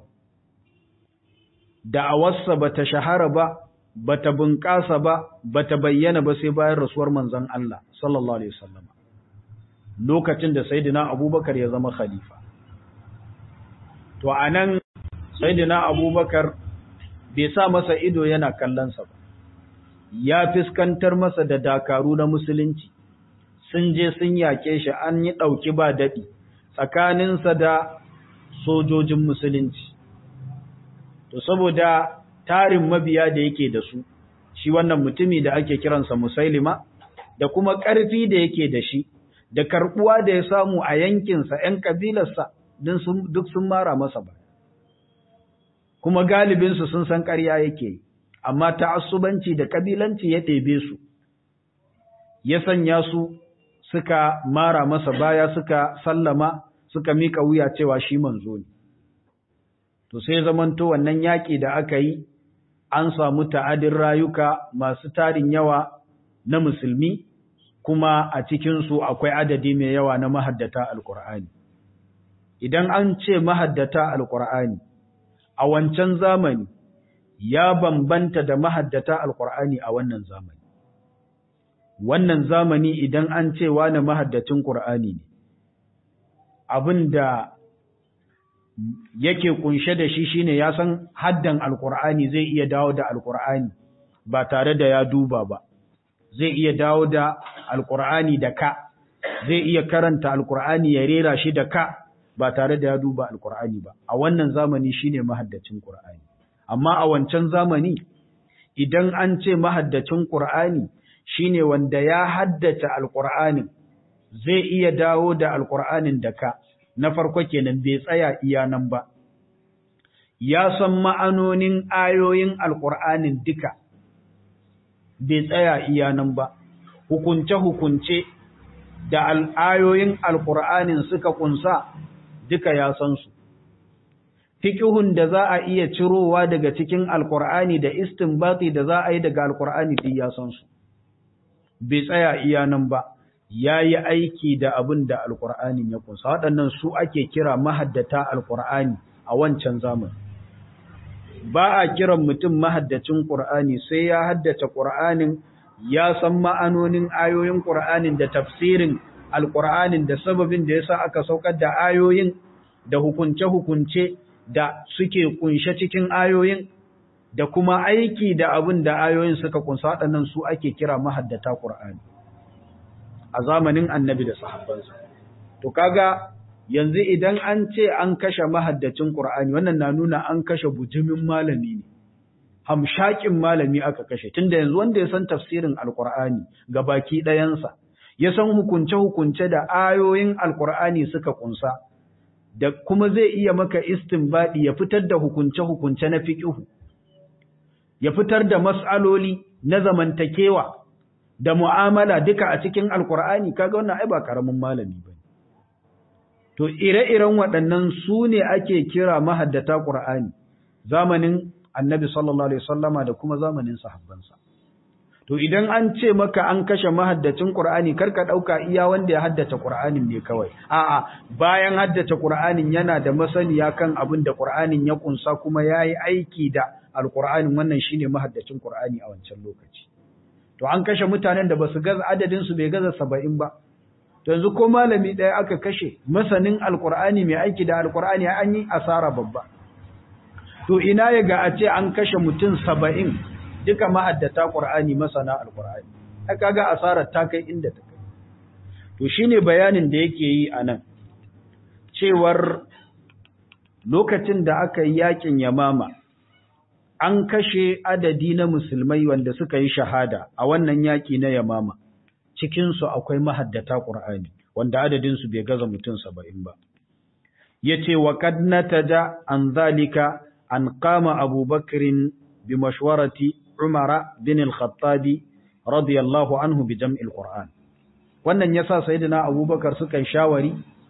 Da'awarsa bata shahara ba, bata bunƙasa ba, bata bayyana ba sai bayan rasuwar manzon Allah sallallahu alaihi wasallam, lokacin da Sayyidina Abubakar ya zama khalifa. To anan Sayyidina Abubakar bai sa masa ido yana kallonsa ba, ya fiskantar masa da dakaru na musulunci, sun je sun yake shi, an yi ɗauki ba daɗi tsakaninsa da sojojin musulunci. To saboda tarin mabiya da yake da su, shi wannan mutumi da ake kiransa Musailima, da kuma ƙarfi da yake da shi, da karɓuwa da ya samu a yankinsa, ‘yan ƙabilarsa duk sun mara masa ba. Kuma galibinsu sun san ƙarya yake yi, amma ta'assubanci da ƙabilanci ya ɗebe su, ya sanya su suka mara masa baya, suka sallama, suka miƙa wuya cewa shi manzo ne. To sai zamanto wannan yaƙi da aka yi, an samu ta'adin rayuka masu tarin yawa na musulmi, kuma a cikinsu akwai adadi mai yawa na mahaddata alƙur'ani. Idan an ce mahaddata alƙur'ani a wancan zamani, ya bambanta da mahaddata alƙur'ani a wannan zamani. Wannan zamani idan an ce wani mahaddacin ƙur'ani ne, abin da yake kunshe da shi shine ya san haddan alƙur'ani, zai iya dawo da alƙur'ani ba tare da ya duba ba, zai iya dawo da alƙur'ani da ka, zai iya karanta alƙur'ani ya rera shi da ka ba tare da ya duba alƙur'ani ba. A wannan zamani shine mahaddacin ƙur'ani. Amma a wancan zamani idan an ce mahaddacin ƙur'ani shine wanda ya haddace alƙur'anin, zai iya dawo da alƙur'anin da ka. Na farko kenan bai tsaya iya nan ba, ya san ma'anonin ayoyin alƙur'anin duka, bai tsaya iya nan ba, hukunce-hukunce da ayoyin alƙur'anin suka kunsa duka ya san su. Fiƙihun da za a iya cirowa daga cikin alƙur'ani da istinbati da za a yi daga alƙur'ani duk ya san su. Bai tsaya iya nan ba, ya yi aiki da abin da alƙur'anin ya kunsa. Waɗannan su ake kira mahaddata alƙur'ani a wancan zamani. Ba a kiran mutum mahaddacin ƙur'ani sai ya haddace ƙur'anin ya san ma'anonin ayoyin Qur'anin da tafsirin Al-Qur'anin da sababin da yasa aka saukar da ayoyin da hukunce-hukunce da suke kunshe cikin ayoyin da kuma aiki da abin da ayoyin suka kunsa, waɗannan su ake kira mahaddata Qur'ani a zamanin Annabi da sahabbansa. To kaga yanzu idan an ce an kashe mahaddacin Qur'ani, wannan na nuna an kashe bujumin malami ne, hamshakin malami aka kashe, tunda yanzu wanda ya san tafsirin Al-Qur'ani gabaki ɗayansa, ya san hukunce-hukunce da ayoyin Al-Qur'ani suka kunsa, da kuma zai iya maka istinbadi ya fitar da hukunce-hukunce na fiqh, ya fitar da mas'aloli na zamantakewa da mu'amala duka a cikin Al-Qur'ani, kaga wannan ai ba karamin malami bane. To ire-iren waɗannan su ne ake kira mahaddata Qur'ani zamanin Annabi sallallahu alaihi wasallama da kuma zamanin sahabbansa. To idan an ce maka an kashe mahaddacin Qur'ani, karka dauka iya wanda ya haddace Qur'anin ne kawai. A'a, bayan haddace Qur'anin yana da masaniya kan abin da Qur'anin ya kunsa kuma yayi aiki da Al-Qur'anin, wannan shine mahaddacin Qur'ani a wancan lokaci. To an kashe mutanen da basu gaza, adadin su bai gaza 70 ba. To yanzu ko malami ɗaya aka kashe, masanin Al-Qur'ani mai aiki da Al-Qur'ani, an yi asara babba. To ina ya ga a ce an kashe mutum 70 duka mahaddata Qur'ani, masana Al-Qur'ani, aka ga asarar ta kai inda ta kai. To shine bayanin da yake yi anan, cewar lokacin da aka yi yakin Yamama an kashe adadi na musulmai wanda suka yi shahada a wannan yaki na Yamama, cikin su akwai mahaddata Qur'ani wanda adadin su bai gaza mutum 70 ba. Yace wa kad nataja an zalika an qama Abu Bakr bi mashwarati Umar bin al-Khattab radiyallahu anhu bi jam'il Qur'an. Wannan yasa sayyidina Abubakar suka yi shawari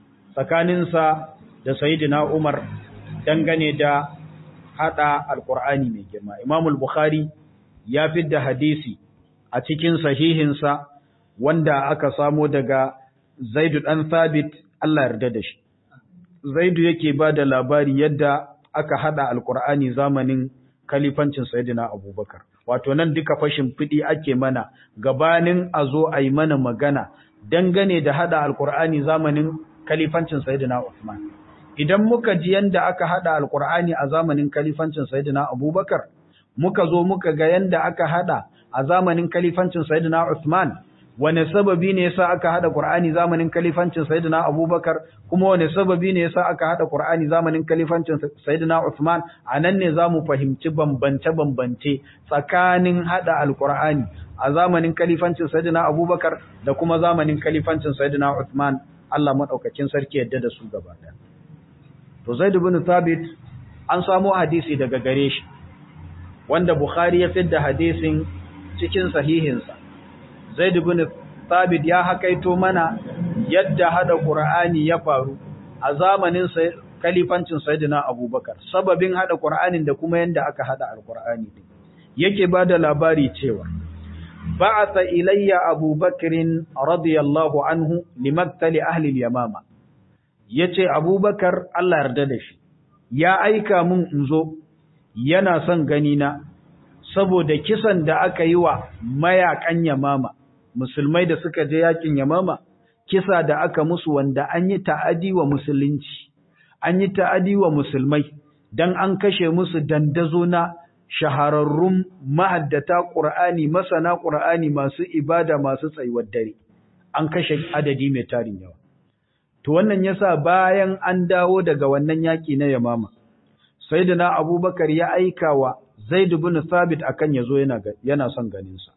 tsakaninsa da sayyidina Umar dangane da hada al-Qur'ani mai girma. Imam al-Bukhari ya fidda hadisi a cikin sahihinsa wanda aka samo daga Zaid dan Thabit, Allah yarda da shi. Zaid yake bada labari yadda aka hada al-Qur'ani zamanin kalifancin sayyidina Abubakar. Wato nan duka fashin fidi ake mana gabanin a zo a yi mana magana dangane da hada alkur'ani zamanin kalifancin sayyidina Uthman. Idan muka ji yanda aka hada alkur'ani a zamanin kalifancin sayyidina Abubakar, muka zo muka ga yanda aka hada a zamanin kalifancin sayyidina Uthman, wane sababi ne yasa aka hada Qur'ani zamanin kalifancin sayyidina Abubakar, kuma wane sababi ne yasa aka hada Qur'ani zamanin kalifancin sayyidina Uthman, anan ne zamu fahimci bambance tsakanin hada alqur'ani a zamanin kalifancin sayyidina Abubakar da kuma zamanin kalifancin sayyidina Uthman. Allah madaukakin sarki yadda da su gaba daya. To Zaid ibn Thabit an samu hadisi daga gare shi wanda Bukhari ya fidda hadisin cikin sahihinsa. Zaid ibn Thabit ya hakaito mana yadda hada Qur'ani ya faru a zamanin kalifancin Sayyidina Abubakar, sababin hada Qur'anin da kuma yanda aka hada Al-Qur'ani din. Yake bada labari cewa ba'atha ilayya Abu Bakr radiyallahu anhu limaktali ahli al-Yamama. Yace Abubakar Allah yarda da shi, ya aika mun in zo, yana son gani na saboda kisan da aka yi wa mayakan Yamama. Musulmai da suka je yakin Yamama, kisa da aka musu wanda an yi ta'adi wa musulunci, an yi ta'adi wa musulmai, dan an kashe musu dandazo na shahararrun mahaddata Qur'ani, masana Qur'ani, masu ibada, masu tsayuwar dare. An kashe adadi mai tarin yawa. To wannan yasa bayan an dawo daga wannan yaki na Yamama, Sayyidina Abubakar ya aika wa Zaid ibn Thabit akan yazo yana son ganin sa.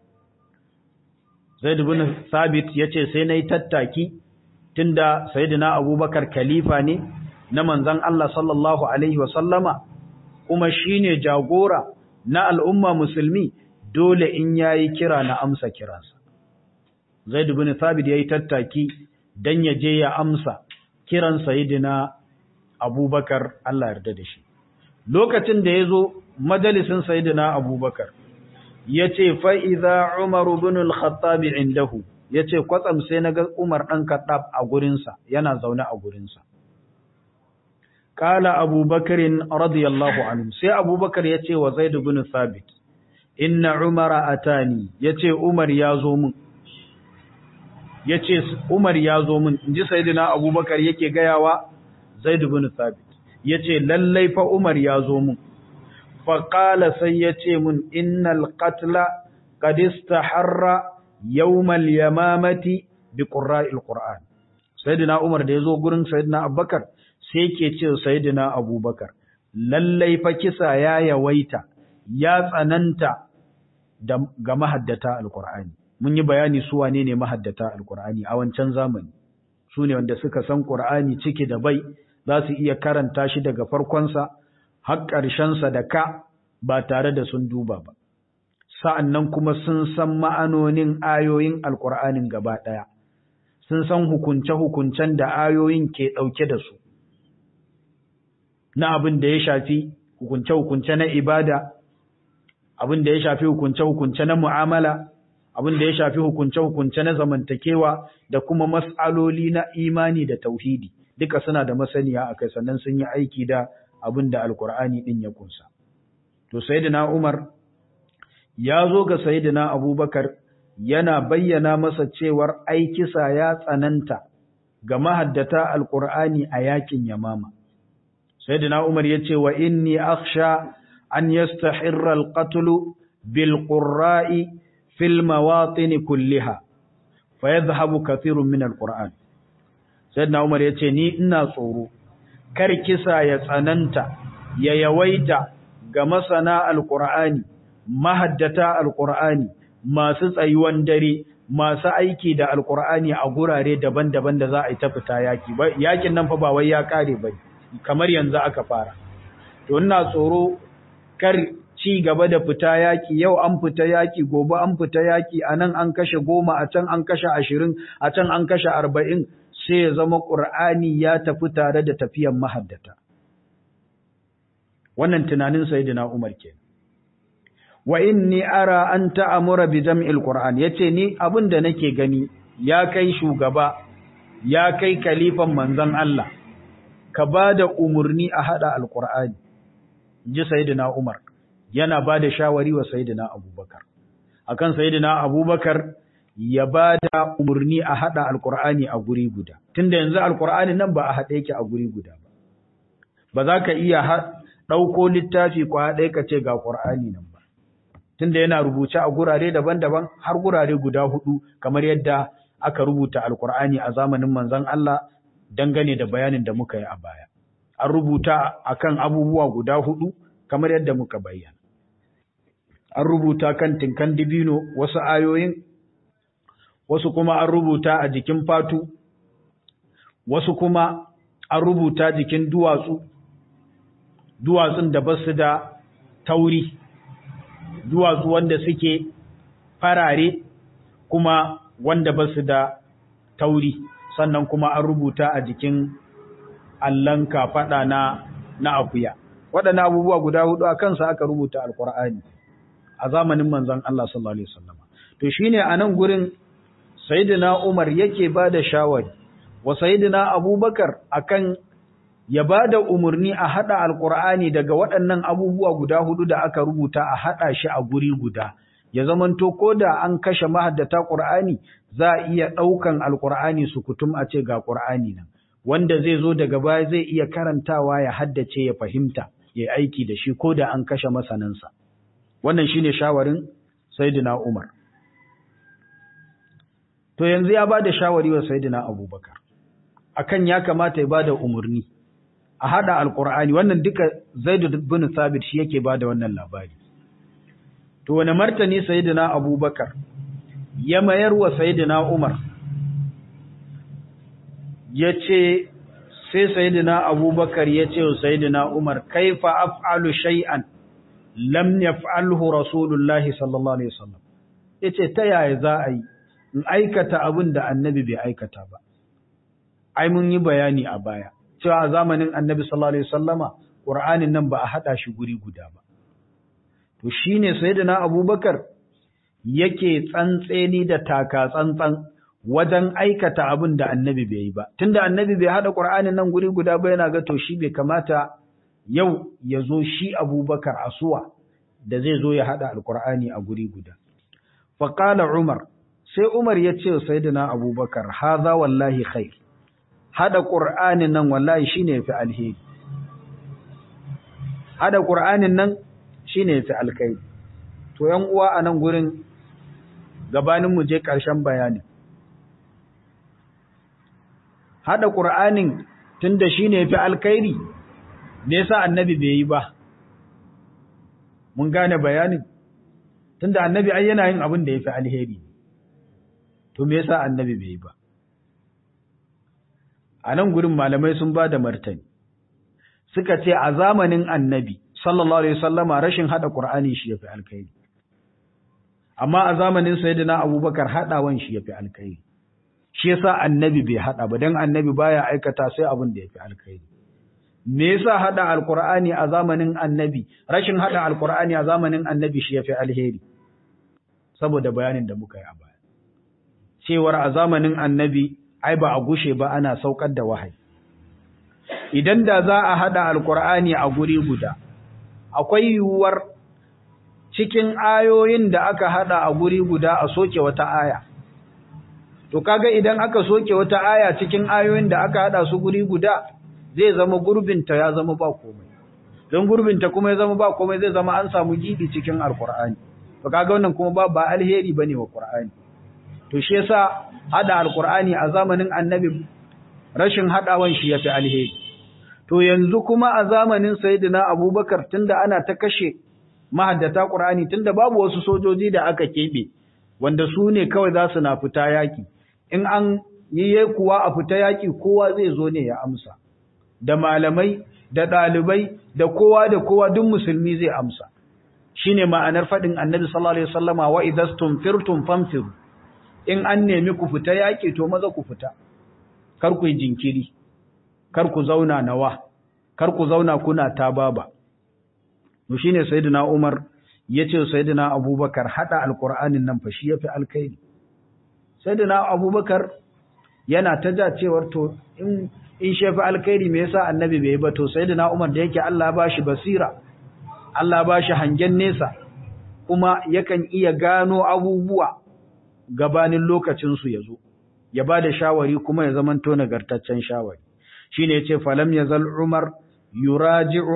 Zaid ibn Thabit yace sai nayi tattaki tunda Sayyidina Abubakar khalifa ne na manzon Allah sallallahu alaihi wa sallama, kuma shine jagora na al'umma musulmi, dole in yayi kira na amsa kiransa. Zaid ibn Thabit yayi tattaki dan yaje ya amsa kiran Sayyidina Abubakar, Allah yarda da shi. Lokacin da yazo majalisin Sayyidina Abubakar, yace fa idza Umar ibn al-Khattab indahu, yace kwatsam sai naga Umar dan Khattab a gurin sa, yana zaune a gurin sa. Qala Abu Bakr radiyallahu anhu, sai Abubakar yace wa Zaid ibn Thabit, inna Umara atani, yace Umar ya zo min. Yace Umar ya zo min, inji Sayyidina Abubakar yake gayawa Zaid ibn Thabit. Yace lallai fa Umar ya zo min. Fa qala sai yace min innal qatla qad istaharra yawm al-yamamati bi qurra'il Qur'an. Sayyidina Umar da yazo gurin Sayyidina Abubakar sai yake ce Sayyidina Abubakar, lallai fa kisa ya yawaita, ya tsananta ga mahaddata Al-Qur'ani. Mun yi bayani su wane ne mahaddata Al-Qur'ani a wancan zamani. Su ne wanda suka san Qur'ani ciki da bai, za su iya karanta shi daga farkonsa har ƙarshensa da ka ba tare da sun duba ba. Sa'annan kuma sun san ma'anonin ayoyin Al-Qur'anin gaba ɗaya. Sun san hukunce-hukuncen da ayoyin ke ɗauke da su, na abin da ya shafi hukunce-hukunce na ibada, abin da ya shafi hukunce-hukunce na mu'amala, abin da ya shafi hukunce-hukunce na zamantakewa da kuma mas'aloli na imani da tauhidi, duka suna da masaniya a kai, sannan sun yi aiki da abin da Alƙur'ani ɗin ya kunsa. To, Sayyidina Umar ya zo ga Sayyidina Abubakar yana bayyana masa cewar kisa ya tsananta ga mahaddata Alƙur'ani a yakin Yamama. Sayyidina Umar ya ce wa inni akhsha an yastahirra al-qatl bil qurra'i fil mawatin kulliha fa yadhhabu kathirun min al-Qur'an. Sayyidina Umar ya ce ni ina tsoro kar kisa ya tsananta ya yawaita ga masana Al-Qur'ani, mahaddata Al-Qur'ani, masu tsayuwan dare, masu aiki da Al-Qur'ani a gurare daban-daban da za a yi ta fita yaki. Yakin nan fa ba wai ya kare ba, kamar yanzu aka fara. To ina tsoro kar ci gaba da fita yaki, yau an fita yaki, gobe an fita yaki, anan an kashe 10, a can an kashe 20, a can an kashe 40, sai ya zama Qur'ani ya tafi tare da tafiyan mahaddata. Wannan tunanin Sayyidina Umar kenan. Wa inni ara an ta'amura bi jam'il Qur'an, yace ni abin da nake gani ya kai shugaba, ya kai kalifan manzon Allah, ka bada umurni a hada Al-Qur'ani. Ji Sayyidina Umar yana bada shawari wa Sayyidina Abubakar. Akan Sayyidina Abubakar ya bada umurni a hada Al-Qur'ani a guri guda. Tunda yanzu Al-Qur'ani nan ba a hade yake a guri guda ba. Ba za ka iya dauko littafi kwa ɗaya ka ce ga Qur'ani nan ba. Tunda yana rubuce a gurare daban-daban har gurare guda 4 kamar yadda aka rubuta Al-Qur'ani a zamanin manzon Allah dangane da bayanin da muka yi a baya. An rubuta akan abubuwa guda 4 kamar yadda muka bayyana. An rubuta kan tinkan dibino wasu ayoyin, wasu kuma an rubuta a jikin fatu, wasu kuma an rubuta jikin duwatsun da basu da tauri, duwatsu wanda suke farare kuma wanda basu da tauri, sannan kuma an rubuta a jikin allon kafaɗa na akuya. Waɗannan abubuwa guda 4 a kansa aka rubuta Alƙur'ani a zamanin manzon Allah sallallahu alaihi wasallam. To shine a nan gurin Sayyidina Umar yake bada shawari wa Sayyidina Abubakar akan ya bada umurni a hada Alƙur'ani daga waɗannan abubuwa guda 4 da aka rubuta a hada shi a guri guda. Ya zamanto koda an kashe mahaddata Qur'ani za a iya ɗaukan Alƙur'ani su kutum a ce ga Qur'ani nan. Wanda zai zo daga baya zai iya karantawa ya haddace ya fahimta ya aiki da shi ko da an kashe masanansa. Wannan shine shawarin Sayyidina Umar. To yanzu ya bada shawari wa Sayyidina Abubakar akan ya kamata ya bada umurni a hada Alqur'ani. Wannan duka Zaid ibn Thabit shi yake bada wannan labari. To wani martani Sayyidina Abubakar ya mayar wa Sayyidina Umar? Yace sai Sayyidina Abubakar yace wa Sayyidina Umar, kaifa af'alu shay'an lam yaf'alhu Rasulullahi sallallahu alaihi wasallam. Yace ta yaya za a yi in aikata abin da Annabi bai aikata ba? Ai mun yi bayani a baya cewa a zamanin Annabi sallallahu alaihi wasallama Qur'anin nan ba a hada shi guri guda ba. To shine Sayyidina Abubakar yake tsantseni da taka tsantsan wajen aikata abin da Annabi bai yi ba. Tunda Annabi bai hada Qur'anin nan guri guda ba, yana ga to shi bai kamata yau ya zo shi Abubakar asuwa da zai zo ya hada alqur'ani a guri guda fa qala umar sai umar ya ce sayyidina abubakar hadha wallahi khair hada qur'anin nan wallahi shine yafi alheri hada qur'anin nan shine yafi alkhairi to yan uwa a nan gurin gabanin mu je karshen bayani hada qur'anin tunda shine yafi alkhairi me yasa annabi bai yi ba mun gane bayanin tunda annabi ai yana yin abin da yafi alheri to me yasa annabi bai yi ba a nan gurin malamai sun ba da martani suka ce a zamanin annabi sallallahu alaihi wasallama rashin hada qur'ani shi yafi alkhairi amma a zamanin sayyidina abubakar hadawan shi yafi alkhairi shi yasa annabi bai hada ba dan annabi baya aikata sai abin da yafi alkhairi me yasa hada alqur'ani a zamanin annabi rashin hada alqur'ani a zamanin annabi shi yafi alheri saboda bayanin da muka yi a baya cewar a zamanin annabi ai ba a gushe ba ana saukar da wahayi idan da za a hada alqur'ani a guri guda akwai yiwuwar cikin ayoyin da aka hada a guri guda a soke wata aya to kaga idan aka soke wata aya cikin ayoyin da aka hada su guri guda zai zama gurbinta ya zama ba komai don gurbinta kuma ya zama ba komai zai zama an samu gibi cikin alqur'ani to kaga wannan kuma ba alheri bane wa qur'ani to shi yasa hada alqur'ani a zamanin annabi rashin hadawan shi yafi alheri to yanzu kuma a zamanin sayyidina abubakar tunda ana ta kashe mahaddata qur'ani tunda babu wasu sojoji da aka kebe wanda su ne kawai za su na fita yaki in an yi kuwa a fita yaki kowa zai zo ne ya amsa da malamai da dalibai da kowa duk musulmi zai amsa shine ma'anar fadin annabi sallallahu alaihi wasallama wa idastum firtum famfiru in an nemi ku fita yaki to maza ku fita kar ku yi jinkiri kar ku zauna nawa kar ku zauna kuna tababa to shine sayyidina Umar yace sayyidina Abubakar hada alqur'anin nan fa shi yafi alkhairi sayyidina Abubakar yana ta cewar to in shefi alkhairi me yasa annabi bai ba to sayyidina Umar da yake Allah ba shi basira Allah ba shi hangen nesa kuma yakan iya gano abubuwa gabanin lokacin su yazo ya bada shawari kuma ya zamanto nagartaccen shawari shine yace falam yazal Umar yuraji'u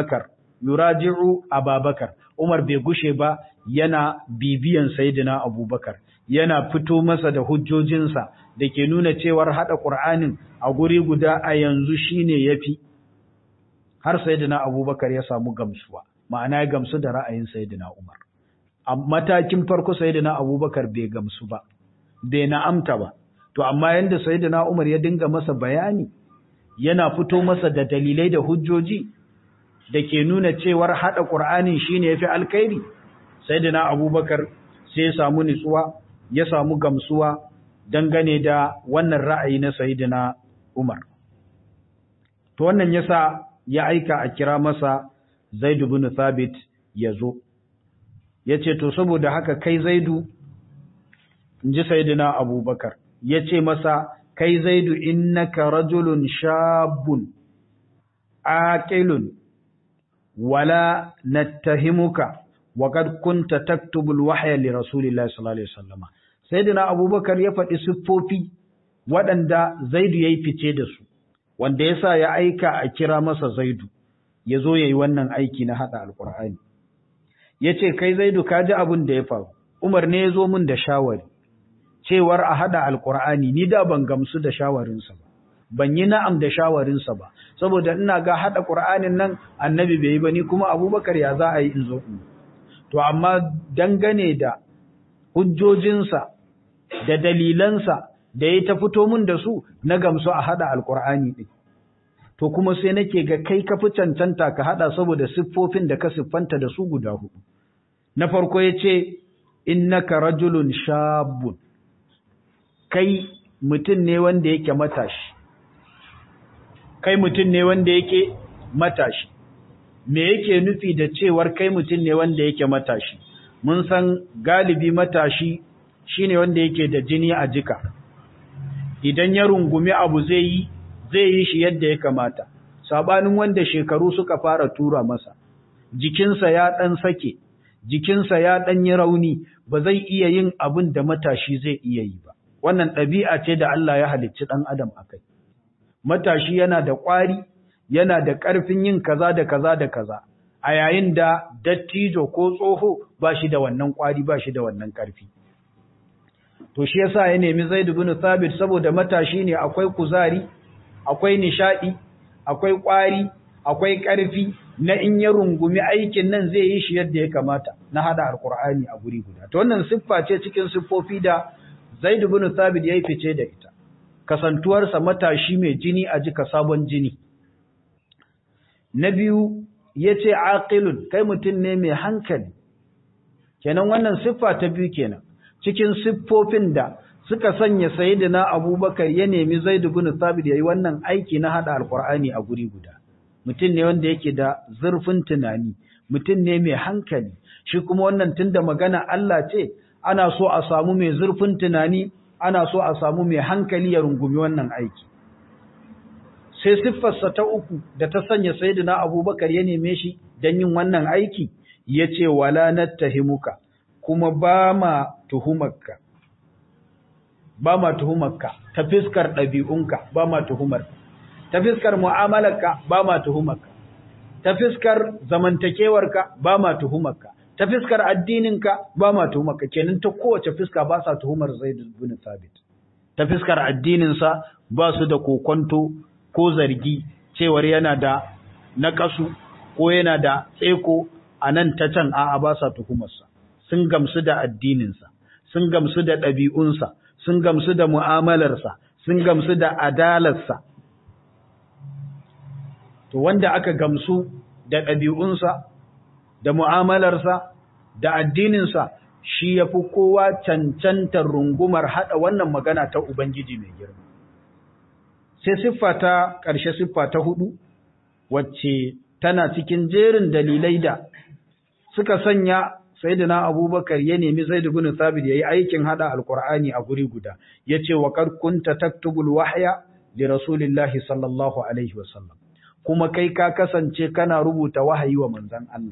Abubakar Umar bai gushe ba yana bibiyan sayyidina Abubakar yana fito masa da hujjojinsa da ke nuna cewar hada Qur'anin a guri guda a yanzu shine yafi har sayyidina Abubakar ya samu gamsuwa ma'ana ya gamsu da ra'ayin sayyidina Umar a matakin farko sayyidina Abubakar bai gamsu ba bai na'amta ba to amma yanda sayyidina Umar ya dinga masa bayani yana fito masa da dalilai da hujjoji da ke nuna cewar hada Qur'anin shine yafi alkhairi sayyidina Abubakar sai ya samu nutsuwa ya samu gamsuwa dangane da wannan ra'ayi na sayyidina Umar to wannan yasa ya aika a kira masa Zaid ibn Thabit yazo yace to saboda haka kai Zaidu inji sayyidina Abubakar yace masa kai Zaidu innaka rajulun shabun aqilun wala nattahimuka wa qad kunta taktubu alwahya li rasulillahi sallallahu alaihi wasallam sayyidina Abubakar ya faɗi siffofi waɗanda Zaidu yayi fice da su wanda yasa ya aika a kira masa Zaidu yazo yayi wannan aiki na hada alqur'ani yace kai Zaidu kaji abin da ya faru Umar ne yazo min da shawari cewar a hada alqur'ani ni da ban gamsu da shawarinsa ba ban yi na'am da shawarinsa ba saboda ina ga hada qur'anin nan annabi bai yi ba ni kuma Abubakar ya za a yi in zo to amma dangane da hujjojinsa da dalilansa da ya ta fito min da su na gamsu a hada alqur'ani din to kuma sai nake ga kai ka fi cancanta ka hada saboda siffofin da ka siffanta da su guda hudu na farko yace innaka rajulun shabun kai mutum ne wanda yake matashi me yake nufi da cewar kai mutum ne wanda yake matashi mun san galibi matashi shine wanda yake da jini a jika idan ya rungumi abu zai yi shi yadda ya kamata sabanin wanda shekaru suka fara tura masa jikinsa ya dan sake jikinsa ya ɗanyi rauni, ba zai iya yin abin da matashi zai iya yi ba. Wannan ɗabi'a ce da Allah ya halicci ɗan adam a kai. Matashi yana da ƙwari, yana da ƙarfin yin kaza da kaza da kaza, a yayin da dattijo ko tsoho ba shi da wannan ƙwari, ba shi da wannan ƙarfi. To shi yasa ya nemi Zaid ibn Thabit saboda matashi ne, akwai kuzari, akwai nishaɗi, akwai ƙwari, akwai ƙarfi na in ya rungumi aikin nan zai yi shi yadda ya kamata na hada alkur'ani a guri guda. To wannan siffa ce cikin siffofi da Zaid ibn Thabit ya yi fice da ita, kasantuwarsa matashi mai jini a jika, sabon jini. Na biyu ya ce aqilun, kai mutum ne mai hankali. Kenan wannan siffa ta biyu kenan cikin siffofin da suka sanya Sayyidina Abubakar ya nemi Zaid ibn Thabit yayi wannan aiki na hada alkur'ani a guri guda. Mutum ne wanda yake da zurfin tunani, mutum ne mai hankali. Shi kuma wannan tunda magana Allah ce, ana so a samu mai zurfin tunani, ana so a samu mai hankali ya rungumi wannan aiki. Sai siffarsa ta uku da ta sanya Sayyidina Abubakar ya neme shi don yin wannan aiki, ya ce wala nattahimuka, kuma ba ma tuhumarka ta fiskar ɗabi'unka, ba ma tuhumarka, ta fiskar mu'amalarka ba ma tuhumarka, ta fiskar zamantakewarka ba ma tuhumarka, ta fiskar addininka ba ma tuhumarka. Kenan ta kowace fiska ba sa tuhumar Zaid ibn Thabit. Ta fiskar addininsa ba su da kokonto ko zargi cewar yana da naƙasu ko yana da tseko a nan ta can, a'a ba sa tuhumarsa. Sun gamsu da addininsa, sun gamsu da ɗabi'unsa, sun gamsu da mu'amalarsa, sun gamsu da adalarsa. To wanda aka gamsu da ɗabi'unsa, da mu'amalarsa, da addininsa, shi ya fi kowa cancantar rungumar haɗa wannan magana ta Ubangiji mai girma. Sai siffa ta ƙarshe, siffa ta hudu, wacce tana cikin jerin dalilai da suka sanya Sayyidina Abubakar ya nemi Zaid ibn Thabit yayi aikin hada alqur'ani a guri guda. Yace wa qad kunta taktubul wahya li rasulillahi sallallahu alaihi wasallam. Kuma kai ka kasance kana rubuta wahayi wa manzon Allah.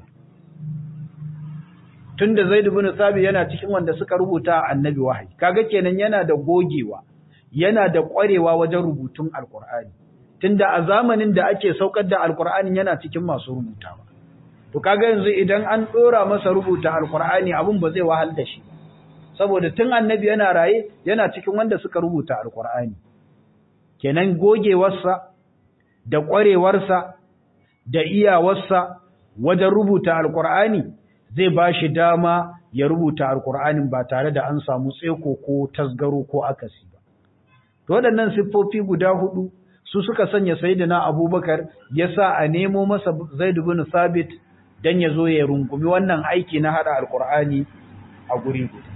Tunda Zaid ibn Thabit yana cikin wanda suka rubuta annabi wahayi, kaga kenan yana da gogewa, yana da ƙwarewa wajen rubutun alqur'ani. Tunda a zamanin da ake saukar da alqur'ani yana cikin masu rubutawa. To kaga yanzu idan an dora masa rubuta alqur'ani abun ba zai wahal da shi, saboda tun annabi yana raye yana cikin wanda suka rubuta alqur'ani. Kenan gogewarsa da ƙwarewarsa da iyawarsa wajen rubuta alqur'ani zai bashi dama ya rubuta alqur'anin ba tare da an samu tseko ko tasgaro ko akasi ba. To waɗannan siffofi guda hudu su suka sanya Sayyidina Abubakar ya sa a nemo masa Zaid ibn Thabit dan ya zo ya rungumi wannan aiki na hada alkur'ani a guri guda.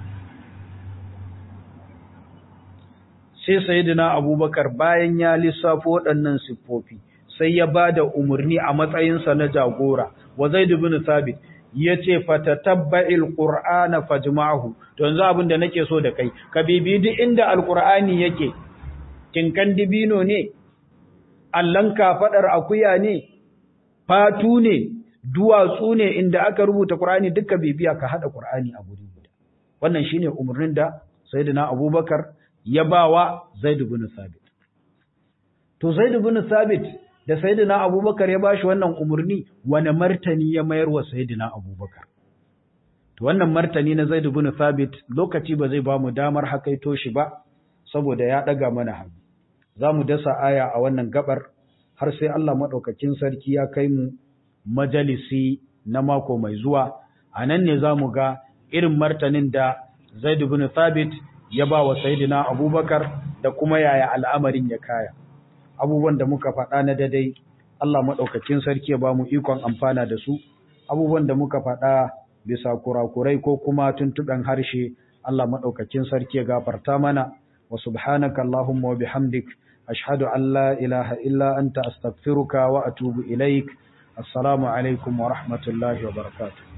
Sai Sayyidina Abubakar bayan ya lissafo waɗannan siffofi sai ya bada umarni a matsayinsa na jagora wa Zaid ibn Thabit, yace fatatabba'il qur'ana fajma'hu. To yanzu abin da nake so da kai, ka bibi duk inda alkur'ani yake, kinkan dibino ne, allan kafadar akuya ne, fatu ne, duwatsu ne, inda aka rubuta Qur'ani duka bibiya ka hada Qur'ani a guri guda. Wannan shine umurnin da Sayyidina Abubakar ya bawa Zaid ibn Thabit. To Zaid ibn Thabit da Sayyidina Abubakar ya bashi wannan umurni, wani martani ya mayar wa Sayyidina Abubakar? To wannan martani na Zaid ibn Thabit lokaci ba zai ba mu damar hakaito shi ba saboda ya daga mana hannu. Zamu dasa aya a wannan gabar har sai Allah madaukakin sarki ya kai mu majalisi na mako mai zuwa. A nan ne za mu ga irin martanin da Zaid ibn Thabit ya ba wa Sayyidina Abubakar da kuma yaya al'amarin ya kaya. Abubuwan da muka faɗa na dadai, Allah maɗaukakin sarki ya ba mu ikon amfana da su. Abubuwan da muka faɗa bisa kurakurai ko kuma tuntuɓen harshe, Allah maɗaukakin sarki ya gafarta mana. Wa subhanaka Allahumma wa bihamdik, ashhadu an la ilaha illa anta astaghfiruka wa atubu ilaik. Assalamu alaikum wa rahmatullahi wa barakatuh.